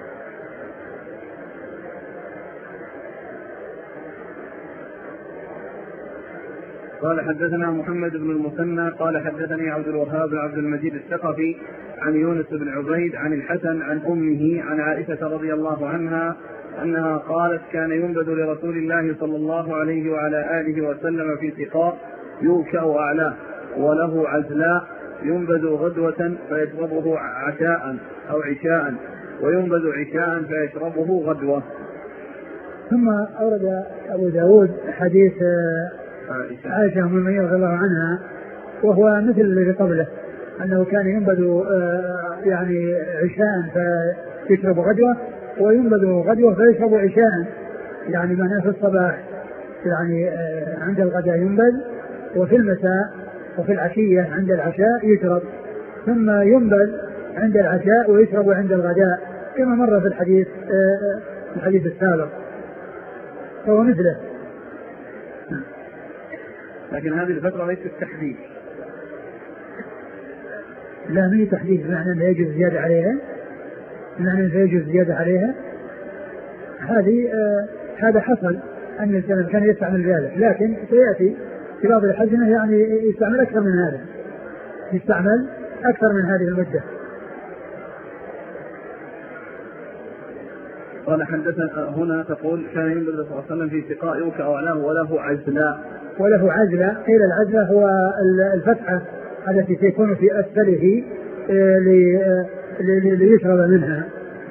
قال حدثنا محمد بن المثنى قال حدثني عبد الوهاب بن عبد المجيد الثقفي عن يونس بن عبيد عن الحسن عن أمه عن عائشة رضي الله عنها أنها قالت كان ينبذ لرسول الله صلى الله عليه وعلى آله وسلم في سقاء يوكأ أعلاه وله عزلاء ينبذ غدوة فيشربه عشاء أو عشاء وينبذ عشاء فيشربه غدوة. ثم أورد أبو داود حديث عائشة أم المؤمنين رضي الله عنها وهو مثل الذي قبله أنه كان ينبذ يعني عشاء فيشرب غدوة وينبذ غدوة فيشرب عشاء يعني معناه في الصباح يعني عند الغداء ينبذ وفي المساء وفي العشية عند العشاء يشرب ثم ينبذ عند العشاء ويشرب عند الغداء كما مر في الحديث الحديث السابق فهو مثله. لكن هذه الفترة ليست تحديد. لا ما هي تحديد بمعنى أنه يجوز زيادة عليها بمعنى أنه يجوز زيادة عليها هذه آه هذا حصل أن الإنسان كان يستعمل ذلك لكن سيأتي في بعض الحزمة يعني يستعمل أكثر من هذا يستعمل أكثر من هذه المدة. قال حدثنا هنا تقول كان ينبذ صلى الله عليه وسلم في سقاء يوكأ أعلاه وله عزلاء وله عزلة قيل العزلة هو الفتحة التي تكون في أسفله ليشرب منها.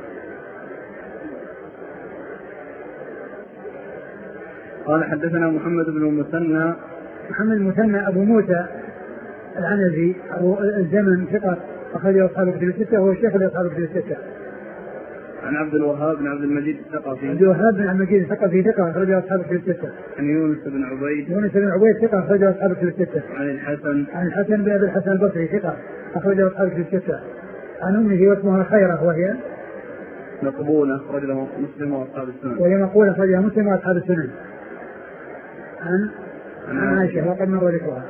قال حدثنا محمد بن المثنى محمد المثنى أبو موسى العنزي أبو الزمن ثقة أخرجه أصحاب الكتب الستة وهو الشيخ لأصحاب الكتب الستة. عن عبد الوهاب بن عبد المجيد الثقفي عبد الوهاب بن عبد المجيد الثقفي ثقة أخرجه أصحاب الكتب الستة. عن يونس بن عبيد يونس بن عبيد ثقة أخرجه أصحاب الكتب الستة. عن الحسن عن الحسن بن أبي الحسن البصري ثقة أخرجه أصحاب الكتب الستة. عن أمه واسمها خيرة وهي مقبولة أخرجه مسلم وأصحاب السنن وهي مقبولة أخرجها مسلم وأصحاب السنن. عن عن عائشة وقد مر ذكرها.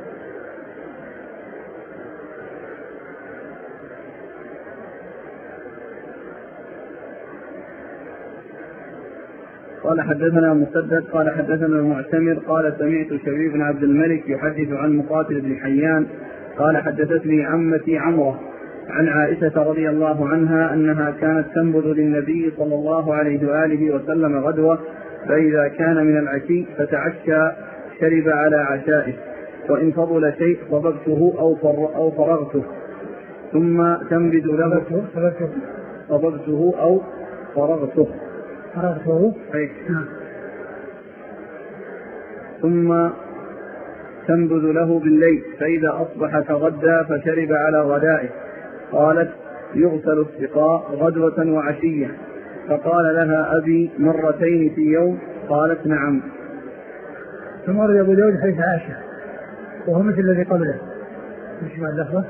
قال حدثنا مسدد قال حدثنا المعتمر قال سمعت شبيب بن عبد الملك يحدث عن مقاتل بن حيان قال حدثتني عمتي عمرة عن عائشة رضي الله عنها أنها كانت تنبذ للنبي صلى الله عليه وآله وسلم غدوة فإذا كان من العشي فتعشى شرب على عشائه وإن فضل شيء صببته أو, فر أو فرغته ثم تنبذ له صببته أو فرغته فرغته ثم تنبذ له بالليل فإذا أصبح تغدى فشرب على غدائه. قالت يغسل السقاء غدوة وعشية فقال لها أبي مرتين في يوم قالت نعم. ثم ورد أبو داود حديث عائشة وهو مثل الذي قبله مش مع اللفظة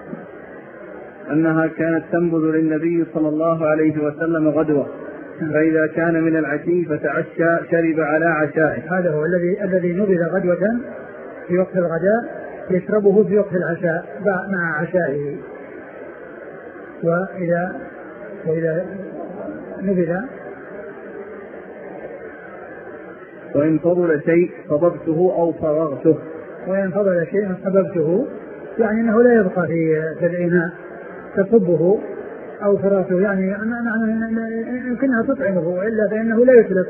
أنها كانت تنبذ للنبي صلى الله عليه وسلم غدوة فإذا كان من العشي فتعشى شرب على عشائه. هذا هو الذي الذي نبذ غدوة في وقت الغداء يشربه في وقت العشاء مع عشائه وإذا وإذا نبذ وإن فضل شيء صببته أو فرغته وإن فضل شيء صببته يعني أنه لا يبقى في الإناء تصبه أو فرغته يعني يمكنها تطعمه وإلا فإنه لا يتلف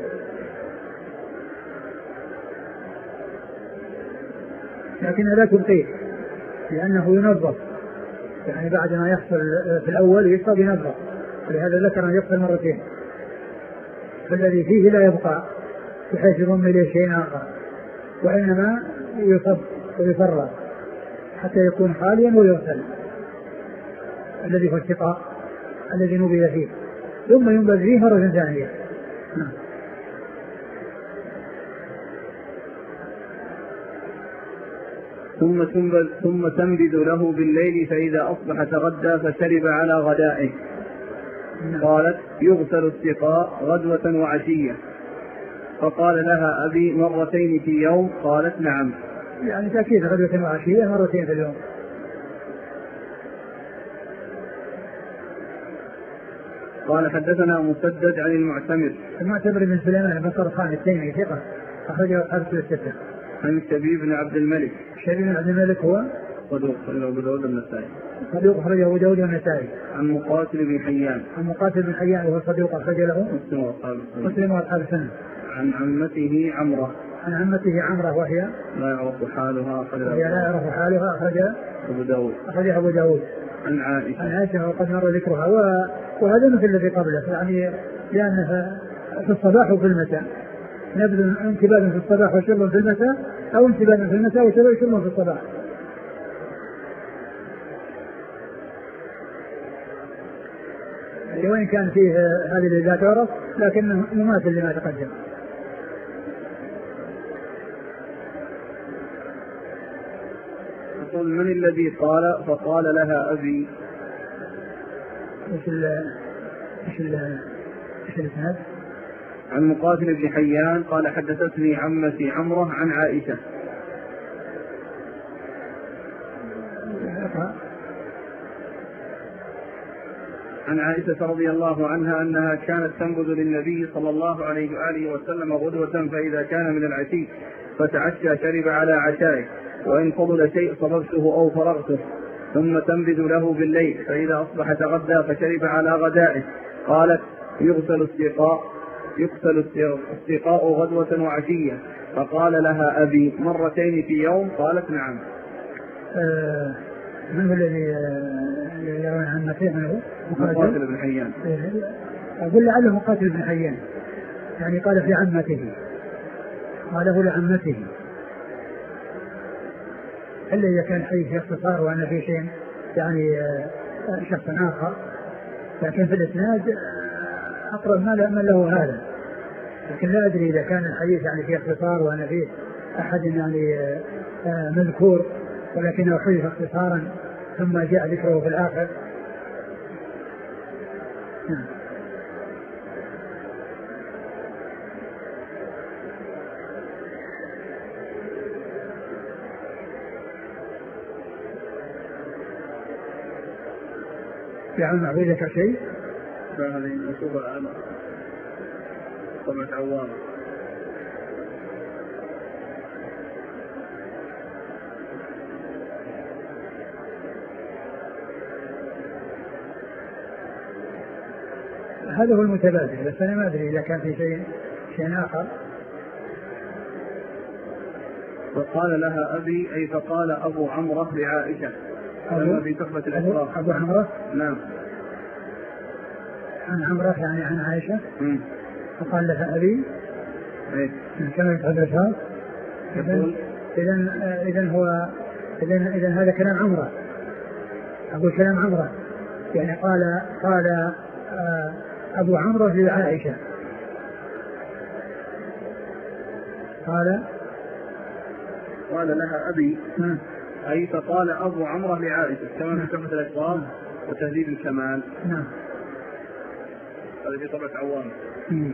لكنها لا تبقيه لأنه ينظف يعني بعد ما يحصل في الأول يشرب ينظف ولهذا ذكر أن يغسل مرتين فالذي فيه لا يبقى بحيث يضم إليه شيء آخر وإنما يصب ويفرغ حتى يكون خاليا ويغسل الذي هو السقاء الذي نبذ فيه ثم ينبذ فيه مرة ثانية. ثم تنبذ ثم تنبذ له بالليل فإذا أصبح تغدى فشرب على غدائه. قالت يغسل السقاء غدوة وعشية فقال لها أبي مرتين في يوم؟ قالت نعم. يعني تأكيد غدوة وعشية مرتين في اليوم. قال حدثنا مسدد عن المعتمر. المعتمر بن سليمان بن طرخان التيمي ثقة أخرجه أصحاب الستة. عن الشبيب بن عبد الملك. الشبيب بن عبد الملك هو صدوق أخرجه أبو داود والنسائي. صدوق أخرجه أبو داود والنسائي. عن مقاتل بن حيان. عن مقاتل بن حيان وهو صدوق أخرج له مسلم وأصحاب السنة. عن عمته عمرة. عن عمته عمرة وهي لا يعرف حالها وهي لا يعرف حالها أخرجها أبو داود. أخرجها أبو داود. عن عائشة. عن عائشة وقد مر ذكرها وهذا مثل الذي قبله يعني لأنها في الصباح وفي المساء نبذ انتباه في الصباح وشرب في المساء أو انتباه في المساء وشرب في الصباح. وإن كان فيه هذه اللي لا تعرف لكنه مماثل لما تقدم. يقول من الذي قال؟ فقال لها أبي. ايش ال ايش ال ايش الاسناد؟ عن مقاتل بن حيان قال حدثتني عمتي عمرة عن عائشة. عن عائشة رضي الله عنها أنها كانت تنبذ للنبي صلى الله عليه وآله وسلم غدوة فإذا كان من العشي فتعشى شرب على عشائه وإن فضل شيء صببته أو فرغته ثم تنبذ له بالليل فإذا أصبح تغدى فشرب على غدائه. قالت يغسل السقاء يغسل السقاء غدوة وعشية. فقال لها أبي مرتين في يوم؟ قالت نعم. آه من الذي يروي عن مسيحه؟ مقاتل بن حيان. أقول لعله مقاتل بن حيان يعني قال في عمته قاله لعمته إلا إذا كان حديث اختصار وأنا في شيء يعني شخص آخر لكن في الإسناد أقرب ما له هذا لكن لا أدري إذا كان الحديث يعني في اختصار وأنا فيه أحد يعني مذكور ولكنه حدث اختصارا ثم جاء ذكره في الآخر. يعني معه ذكر شيء؟ فهذه مكتوبة الآن طبعة عوام. هذا هو المتبادل بس أنا ما أدري إذا كان في شيء شيء آخر. فقال لها أبي أي فقال أبو عمرة لعائشة كما في تحفة الأشراف. أبو عمرة؟ نعم. عن عمرة يعني عن عائشة. م. فقال لها أبي إيه؟ كما في تحفة الأشراف. إذن إذن هو إذن إذن هذا كلام عمرة. أقول كلام عمرة يعني قال قال آه أبو عمرو لعائشة قال قال لها أبي م. أي فقال أبو عمرو لعائشة كما في تحفة الأشراف وتهذيب الكمال. نعم. هذا في طبعة عوام. م.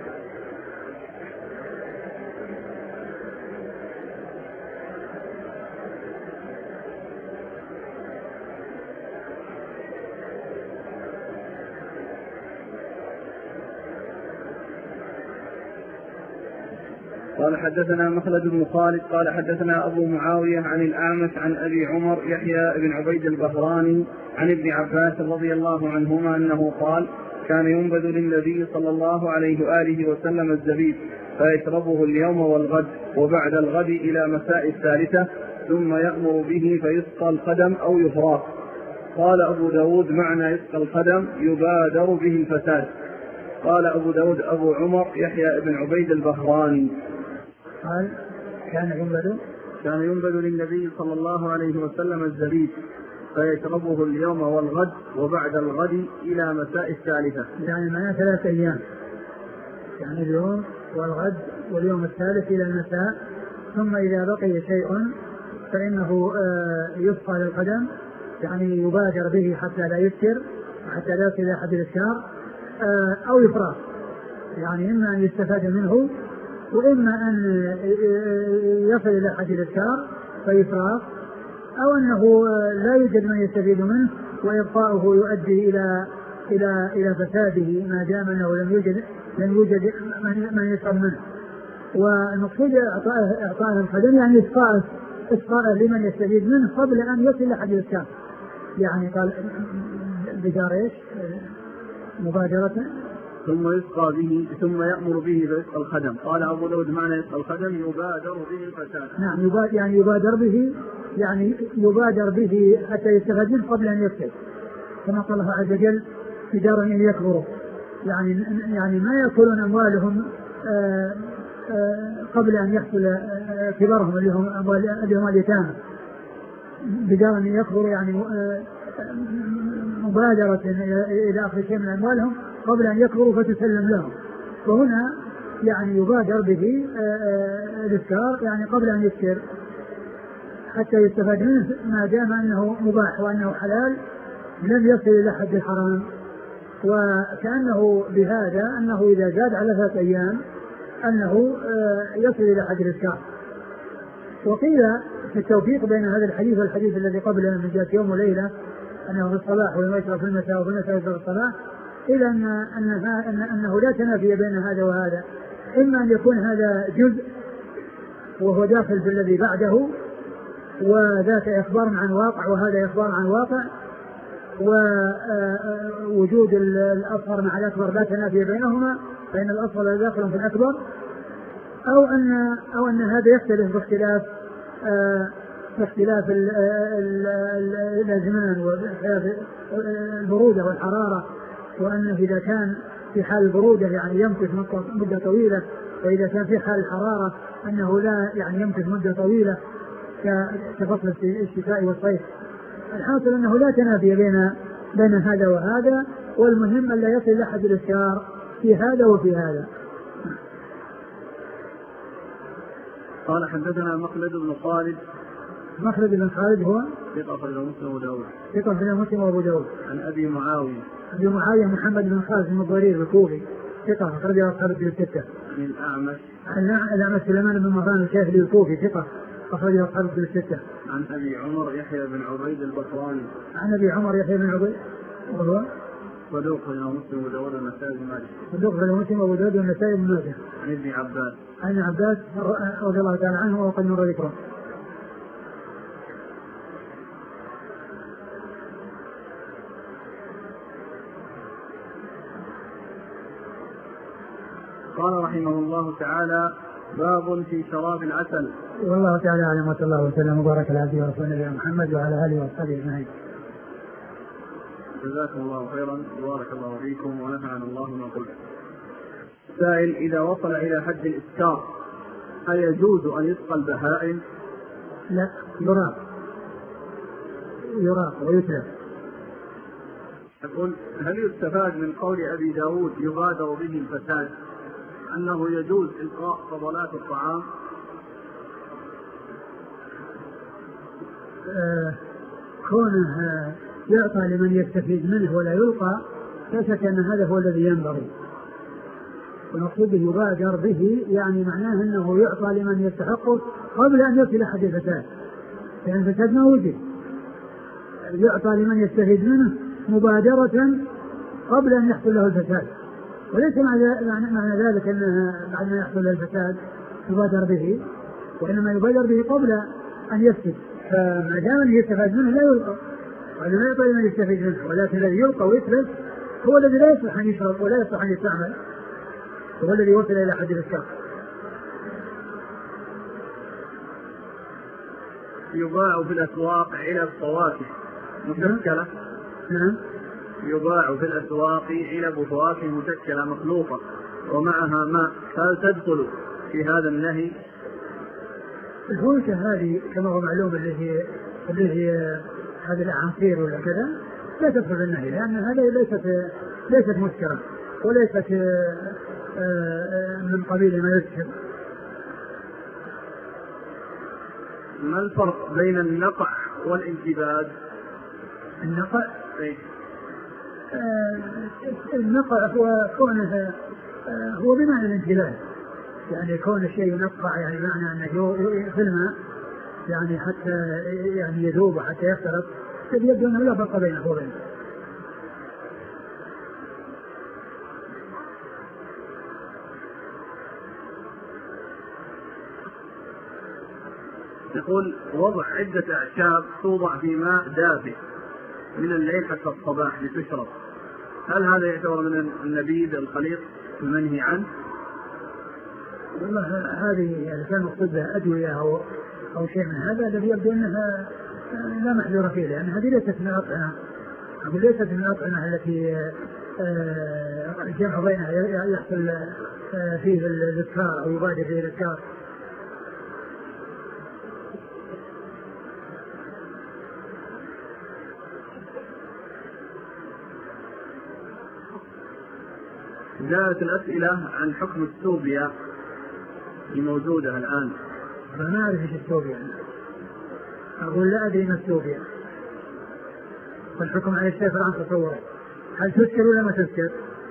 قال حدثنا مخلد بن خالد قال حدثنا أبو معاوية عن الأعمش عن أبي عمر يحيى بن عبيد البهراني عن ابن عباس رضي الله عنهما أنه قال كان ينبذ للنبي صلى الله عليه وآله وسلم الزبيب فيشربه اليوم والغد وبعد الغد إلى مساء الثالثة ثم يأمر به فيسقى القدم أو يفراق. قال أبو داود معنى يسقى القدم يبادر به الفساد. قال أبو داود أبو عمر يحيى بن عبيد البهراني قال كان ينبذ كان ينبذ للنبي صلى الله عليه وسلم الزبيب فيشربه اليوم والغد وبعد الغد إلى مساء الثالثة يعني معناه ثلاث أيام يعني اليوم والغد واليوم الثالث إلى المساء ثم إذا بقي شيء فإنه يسقى للقدم يعني يبادر به حتى لا يسكر وحتى لا يصل إلى حد الإسكار أو يفرغ يعني إما أن يستفاد منه وإما أن يصل إلى حد الإسكار فيفراق، أو أنه لا يوجد من يستفيد منه وإبقاؤه يؤدي إلى إلى إلى فساده ما دام أنه لم يوجد لم يوجد من يشرب منه. والمقصود إعطائه إعطائه الخدم يعني إسقاءه إسقاءه لمن يستفيد منه قبل أن يصل إلى حد الإسكار. يعني قال بدار إيش مبادرة ثم يسقى به ثم يأمر به فيسقى الخدم. قال أبو داود معنى يسقى الخدم يبادر به الفساد. نعم يبادر يعني يبادر به يعني يبادر به حتى يستفاد منه قبل أن يفسد، كما قال الله عز وجل في دار أن يكبروا، يعني يعني ما يأكلون أموالهم آآ آآ قبل أن يحصل كبرهم اللي هم أموال اللي هم اليتامى. بدار أن يكبروا يعني مبادرة إلى أخذ شيء من أموالهم قبل أن يكبروا فتسلم لهم. وهنا يعني يبادر به الإسكار يعني قبل أن يسكر حتى يستفاد منه ما دام أنه مباح وأنه حلال لم يصل إلى حد الحرام. وكأنه بهذا أنه إذا زاد على ثلاثة أيام أنه يصل إلى حد الإسكار. وقيل في التوفيق بين هذا الحديث والحديث الذي قبله من جهة يوم وليلة أنه في الصباح ويوم يشرب في المساء وفي المساء يشرب في الصباح، إلى أن أن أنه لا تنافي بين هذا وهذا، إما أن يكون هذا جزء وهو داخل في الذي بعده وذاك إخبار عن واقع وهذا إخبار عن واقع، ووجود الأصغر مع الأكبر لا تنافي بينهما فإن الأصغر داخل في الأكبر، أو أن أو أن هذا يختلف باختلاف باختلاف الأزمان واختلاف البرودة والحرارة، وأنه إذا كان في حال البرودة يعني يمكث مدة طويلة، وإذا كان في حال الحرارة أنه لا يعني يمكث مدة طويلة كفصل الشتاء والصيف. الحاصل أنه لا تنافي بين بين هذا وهذا، والمهم أن لا يصل إلى حد الإسكار في هذا وفي هذا. قال حدثنا مخلد بن خالد. مخلد بن خالد هو ثقة أخرجه مسلم وأبو داود. ثقة أخرجه مسلم وأبو داود. عن أبي معاوية. أبي معاوية محمد بن خالد بن الضرير الكوفي ثقة أخرجه أصحاب الستة. عن الأعمش. الأعمش سليمان بن مهران الشافعي الكوفي ثقة أخرجه أصحاب الستة. عن أبي عمر يحيى بن عبيد البصراني. عن أبي عمر يحيى بن عبيد وهو صدوق أخرجه مسلم وأبو داود والنسائي بن ماجه. صدوق أخرجه مسلم وأبو داود والنسائي بن ماجه. عن ابن عباس. عن عباس رضي الله تعالى عنه وقد مر ذكره. قال رحمه الله تعالى: باب في شراب العسل. والله تعالى اعلم وصلى الله وسلم وبارك على عبده ورسوله نبينا محمد وعلى اله واصحابه اجمعين. جزاكم الله خيرا وبارك الله فيكم ونفعنا الله ما قلت. سائل: إذا وصل إلى حد الإسكار هل يجوز أن يسقى البهائم؟ لا، يراق يراق ويتلف. يقول: هل يستفاد من قول أبي داود يبادر به الفساد أنه يجوز إلقاء فضلات الطعام؟ آه كونه آه يعطى لمن يستفيد منه ولا يلقى لا شك أن هذا هو الذي ينبغي، ونقصد يبادر به يعني معناه أنه يعطى لمن يستحقه قبل أن يصل إلى حد الفساد، لأن الفساد ما وجد، يعطى لمن يستفيد منه مبادرة قبل أن يحصل له الفساد، وليس معنى ذلك أنها بعد ما يحصل له الفساد يبادر به، وإنما يبادر به قبل أن يفسد. فما دام أن يستفاد منه لا يلقى، وأنه لا يعطى لمن يستفيد منه، ولكن الذي يلقى ويتلف هو الذي لا يصلح أن يشرب ولا يصلح أن يستعمل، هو الذي وصل إلى حد الإسكار. يباع في الأسواق علب فواكه مشكلة. نعم. يباع في الأسواق علب فواكه مشكلة مخلوقة ومعها ماء، هل تدخل في هذا النهي؟ الفواكه هذه كما هو معلوم اللي هي اللي هي هذه الأعاصير ولا كذا لا تدخل في النهي، لأن هذه ليست ليست مسكرة وليست من قبيل ما يسكر. ما الفرق بين النقع والانتباد؟ النقع إيه؟ آه النقع هو كونه آه هو بمعنى الانتباه، يعني كون الشيء ينقع يعني معنى أنه في الماء يعني حتى يعني يذوب وحتى يختلط، يبدو أنه لا فرق بينه وبينه. يقول وضع عدة أعشاب توضع في ماء دافئ من الليل حتى الصباح لتشرب، هل هذا يعتبر من النبيذ الخليط المنهي عنه؟ والله هذه يعني كان مقصود بها أدوية أو أو شيء من هذا الذي يبدو أنها لا محذور فيه، لأن هذه ليست من الأطعمة، أقول ليست من الأطعمة التي الجمع بينها يحصل فيه الإذكار أو يبادر فيه الإذكار. جاءت الأسئلة عن حكم السوبيا الموجودة الآن. ما أعرف إيش السوبيا، أقول لا أدري ما السوبيا، والحكم على الشيء عن تصوره، هل تذكر ولا ما تذكر؟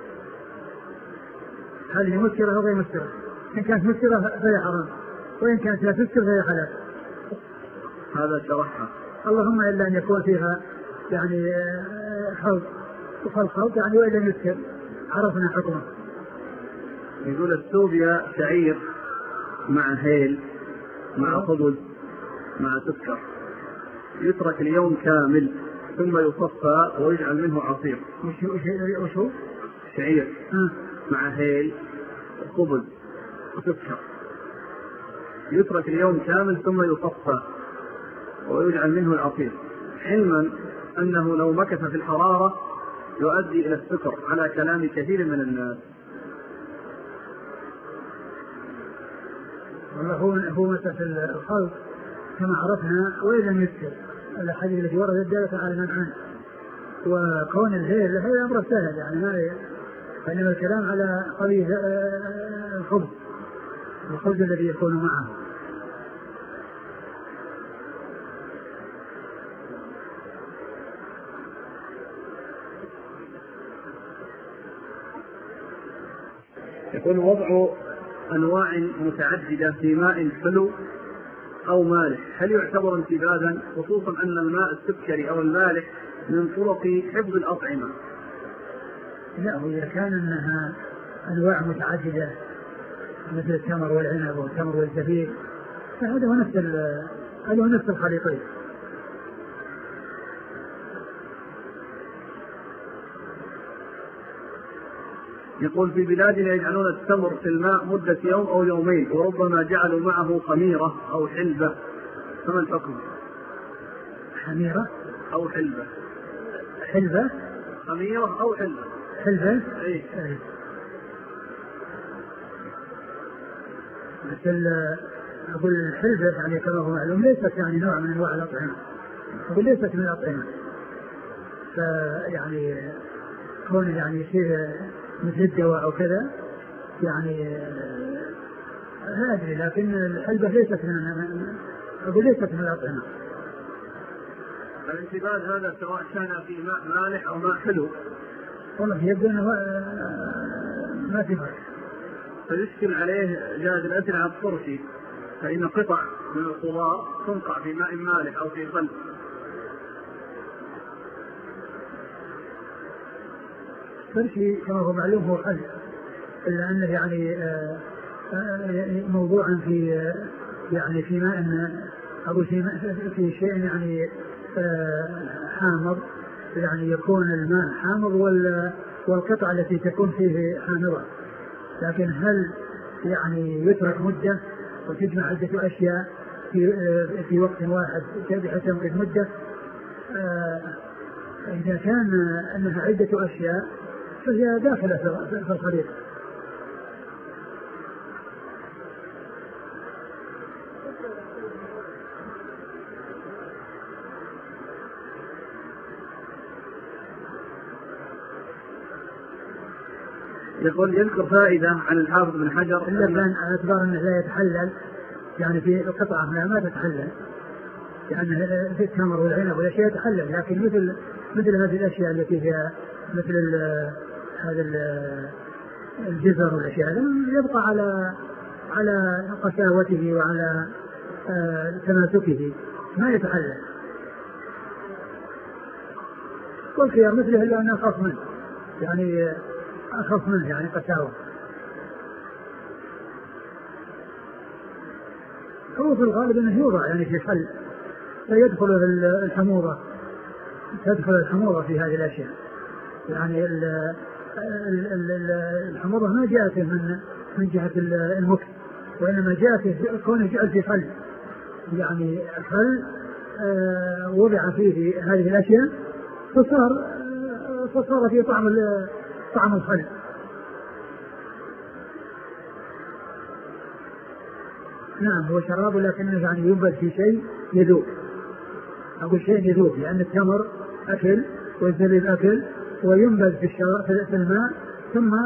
هل هي مسكرة أو غير مسكرة؟ إن كانت مسكرة فهي حرام، وإن كانت لا تذكر فهي حلال. هذا شرحها. اللهم إلا أن يكون فيها يعني حوض وفالخوض يعني وإذا يذكر عرفنا حكمه. يقول السوبيا شعير مع هيل مع خبز مع سكر، يترك اليوم كامل ثم يصفى ويجعل منه عصير. وش هو؟ شعير آه. مع هيل وخبز وسكر، يترك اليوم كامل ثم يصفى ويجعل منه العصير، علما أنه لو مكث في الحرارة يؤدي إلى السكر على كلام كثير من الناس. والله هو هو مسألة الخلط كما عرفنا وإذا يذكر الحديث التي وردت دالة على منعه، وكون الهيل هذا أمر سهل يعني ما فإنما الكلام على قضية الخبز الخبز الذي يكون معه. يكون وضع أنواع متعددة في ماء حلو أو مالح هل يعتبر انتباذا، خصوصا أن الماء السكري أو المالح من طرق حفظ الأطعمة؟ لا، إذا كان أنها أنواع متعددة مثل التمر والعنب والتمر والزبيب فهذا هو نفس هذا هو نفس الخليطين. يقول في بلادنا يجعلون التمر في الماء مدة يوم أو يومين، وربما جعلوا معه خميرة أو حلبة، فما الحكم؟ خميرة أو حلبة؟ حلبة؟ خميرة أو حلبة؟ حلبة؟ إيه. إيه. مثل أقول الحلبة يعني كما هو معلوم ليست يعني نوع من أنواع الأطعمة، أقول ليست من الأطعمة، فيعني كون يعني يصير مثل الدواء أو كذا يعني هذه، لكن الحلبة ليست من أقول ليست من الأطعمة. الانتباه هذا سواء كان في ماء مالح أو ماء حلو والله يبدو أنه ما في فرق. فيشكل عليه جاءت الأسئلة على الطرشي، فإن قطع من الخضار تنقع في ماء مالح أو في خل. الطرشي كما هو معلوم هو خل، إلا أنه يعني موضوعا في يعني في ماء أو في, في شيء يعني حامض، يعني يكون الماء حامض والقطعة التي تكون فيه حامضة، لكن هل يعني يترك مدة وتجمع عدة أشياء في في وقت واحد بحيث تمكث مدة؟ إذا كان أنها عدة أشياء فهي داخلة في الخليط. يقول يذكر فائدة عن الحافظ بن حجر إلا كان على اعتبار أنه لا يتحلل، يعني في القطعة ما تتحلل، لأن في التمر والعنب والأشياء يتحلل، لكن مثل مثل هذه الأشياء التي فيها مثل هذا الجزر والأشياء يبقى على على قساوته وعلى آه تماسكه ما يتحلل. والخيار مثله إلا أن أخف منه يعني أخف منه يعني قساوة. هو في الغالب أنه يوضع يعني في خل فيدخل الحموضة تدخل الحموضة في هذه الأشياء. يعني الحموضة ما جاءت من من جهة المكت وإنما جاءت كونه جعل في خل يعني خل وضع فيه هذه الأشياء فصار فصار فيه طعم طعم الخل. نعم هو شراب لكنه يعني ينبت في شيء يذوب. أقول شيء يذوب لأن التمر أكل والزبيب أكل وينبت في الماء ثم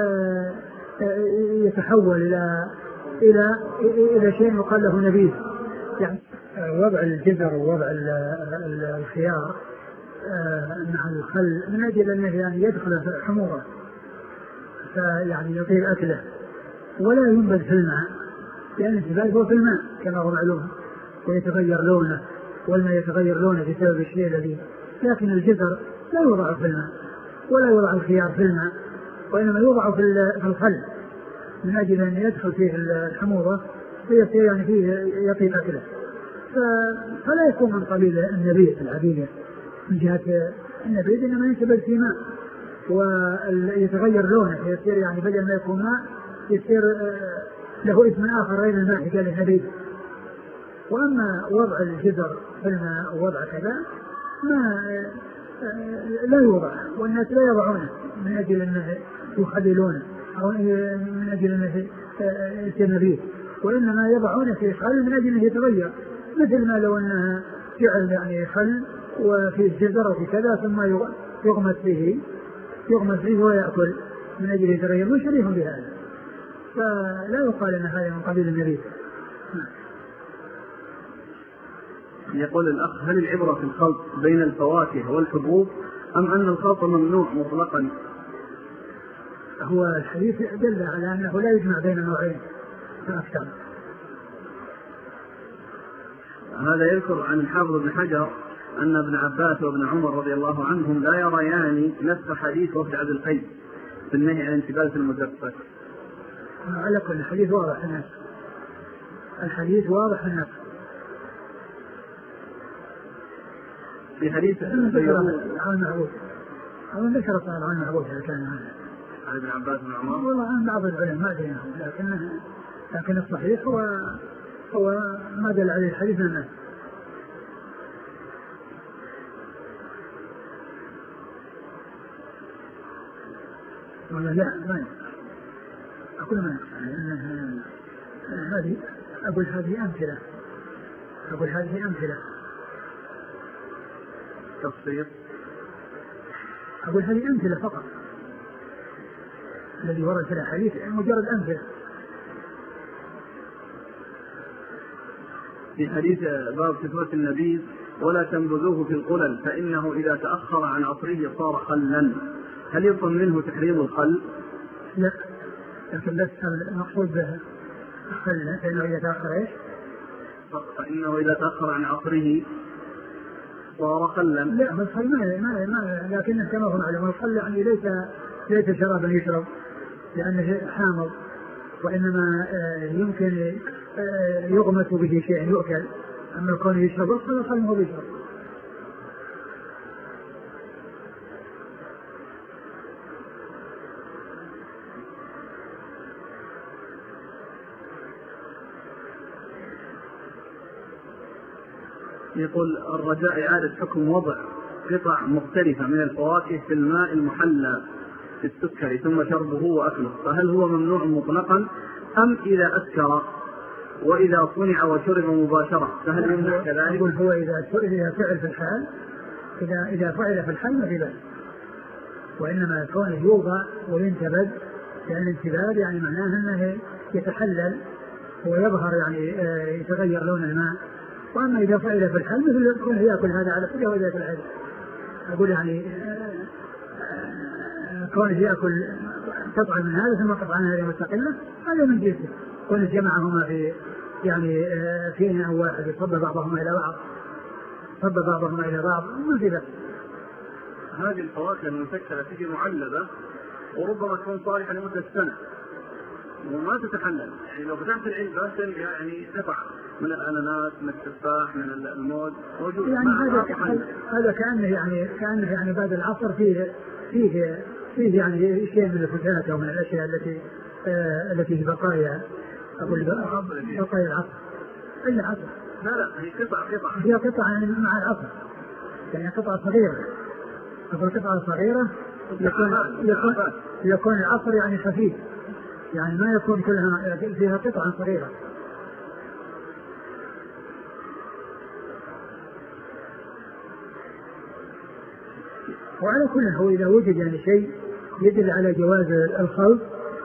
يتحول إلى إلى إلى شيء يقال له نبيذ. يعني وضع الجزر ووضع الخيار مع الخل من أجل أنه يعني يدخل في الحموضة فيعني يطيب أكله ولا ينبت في الماء لأن الزبيب هو في الماء كما هو معلوم ويتغير لونه والماء يتغير لونه بسبب الشيء الذي. لكن الجزر لا يوضع في الماء ولا يوضع الخيار في الماء وإنما يوضع في الخل من أجل أن يدخل فيه الحموضة فيصير يعني فيه يطيب أكله فلا يكون من قبيل النبيذ العادية من جهة النبيذ إنما ينسبل في ماء ويتغير لونه يصير يعني بدل ما يكون ماء يصير له اسم آخر غير الماء قال النبيذ. وأما وضع الجزر في الماء ووضع كذا ما لا يوضع والناس لا يضعونه من أجل أنه يخللونه أو من أجل أنه يتنبيه وإنما يضعونه في خل من أجل أنه يتغير مثل ما لو أنها جعل يعني خل وفي الجزر وفي كذا ثم يغمس فيه يغمس فيه ويأكل من أجل يتغير وشريف بهذا فلا يقال أن هذا من قبيل النبيذ. يقول الأخ هل العبرة في الخلط بين الفواكه والحبوب أم أن الخلط ممنوع مطلقا؟ هو الحديث دل على أنه لا يجمع بين النوعين فأكثر. هذا يذكر عن الحافظ بن حجر أن ابن عباس وابن عمر رضي الله عنهم لا يريان نفس حديث وفد عبد القيس في النهي عن انتباس المزفت. على كل الحديث واضح النفس الحديث واضح النفس. في حديث عن معبود أو ذكر صار عن معبود هذا كان عن ابن عباس بن عمر والله عن بعض العلماء ما بينهم لكن لكن الصحيح هو هو ما دل عليه الحديث الناس. ولا لا ما أقول ما هذه أقول هذه أمثلة أقول هذه أمثلة تفسير أقول هذه أمثلة فقط الذي ورد في الحديث مجرد أمثلة. في حديث باب كثرة النبيذ ولا تنبذوه في القلل فإنه إذا تأخر عن عصره صار خلا هل يفهم منه تحريم الخل؟ لا لكن بس المقصود به خل فإنه إذا تأخر إيش؟ فإنه إذا تأخر عن عصره صار خلا. لا الخل ما ما ما لكنه كما هو معلوم الخل يعني ليس ليس شرابا يشرب لأنه حامض وإنما يمكن يغمس به شيء يؤكل أما الكون يشرب الخل الخل هو يشرب. يقول الرجاء إعادة حكم وضع قطع مختلفة من الفواكه في الماء المحلى في السكر ثم شربه وأكله فهل هو ممنوع مطلقا أم إذا أسكر وإذا صنع وشرب مباشرة فهل يمنع كذلك؟ يقول هو إذا فعل في الحال إذا إذا فعل في الحال ما في بأس وإنما كونه يوضع وينتبذ لأن الانتباذ يعني معناه أنه يتحلل ويظهر يعني يتغير لون الماء. وأما إذا فعل في الحال مثل كونه يأكل هذا على كله وإذا في الحال أقول يعني كونه يأكل قطعة من هذا ثم قطعة من هذه مستقلة هذا من جنسه كل جمعهما في يعني في إناء واحد يصب بعضهما إلى بعض صب بعضهما إلى بعض ما في بأس. هذه الفواكه المسكرة تجي معلبة وربما تكون صالحة لمدة سنة وما تتحلل، يعني لو فتحت العلبة تلقى يعني قطع من الأناناس من التفاح من الموز موجود يعني هذا هذا كأنه يعني كأنه يعني بعد العصر فيه فيه فيه يعني شيء من الفتات أو من الأشياء التي آه التي في بقايا أقول بقايا العصر. أي عصر؟ لا لا هي قطع قطع هي قطع يعني مع العصر يعني قطعة صغيرة أقول قطعة صغيرة يكون يكون يكون العصر يعني خفيف يعني ما يكون كلها فيها قطعة صغيرة. وعلى كل هو إذا وجد يعني شيء يدل على جواز الخلط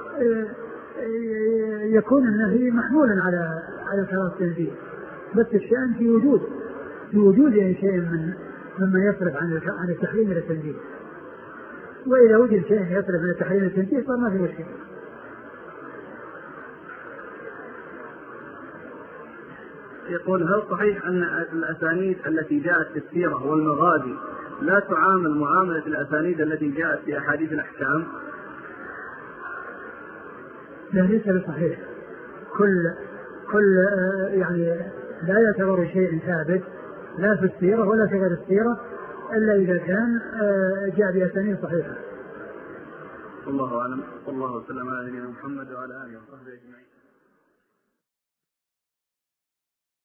يكون النهي محمولا على على ثلاث تنزيل، بس الشأن في وجود في وجود يعني شيء من مما يصرف عن عن التحريم إلى التنزيل، وإذا وجد شيء يصرف من التحريم إلى التنزيل فما في مشكلة. يقول هل صحيح أن الأسانيد التي جاءت في السيرة والمغازي لا تعامل معاملة الأسانيد التي جاءت في أحاديث الأحكام؟ لا ليس بصحيح. كل كل يعني لا يعتبر شيء ثابت لا في السيرة ولا في غير السيرة إلا إذا كان جاء بأسانيد صحيحة. الله أعلم. والله وسلم على نبينا محمد وعلى آله وصحبه أجمعين.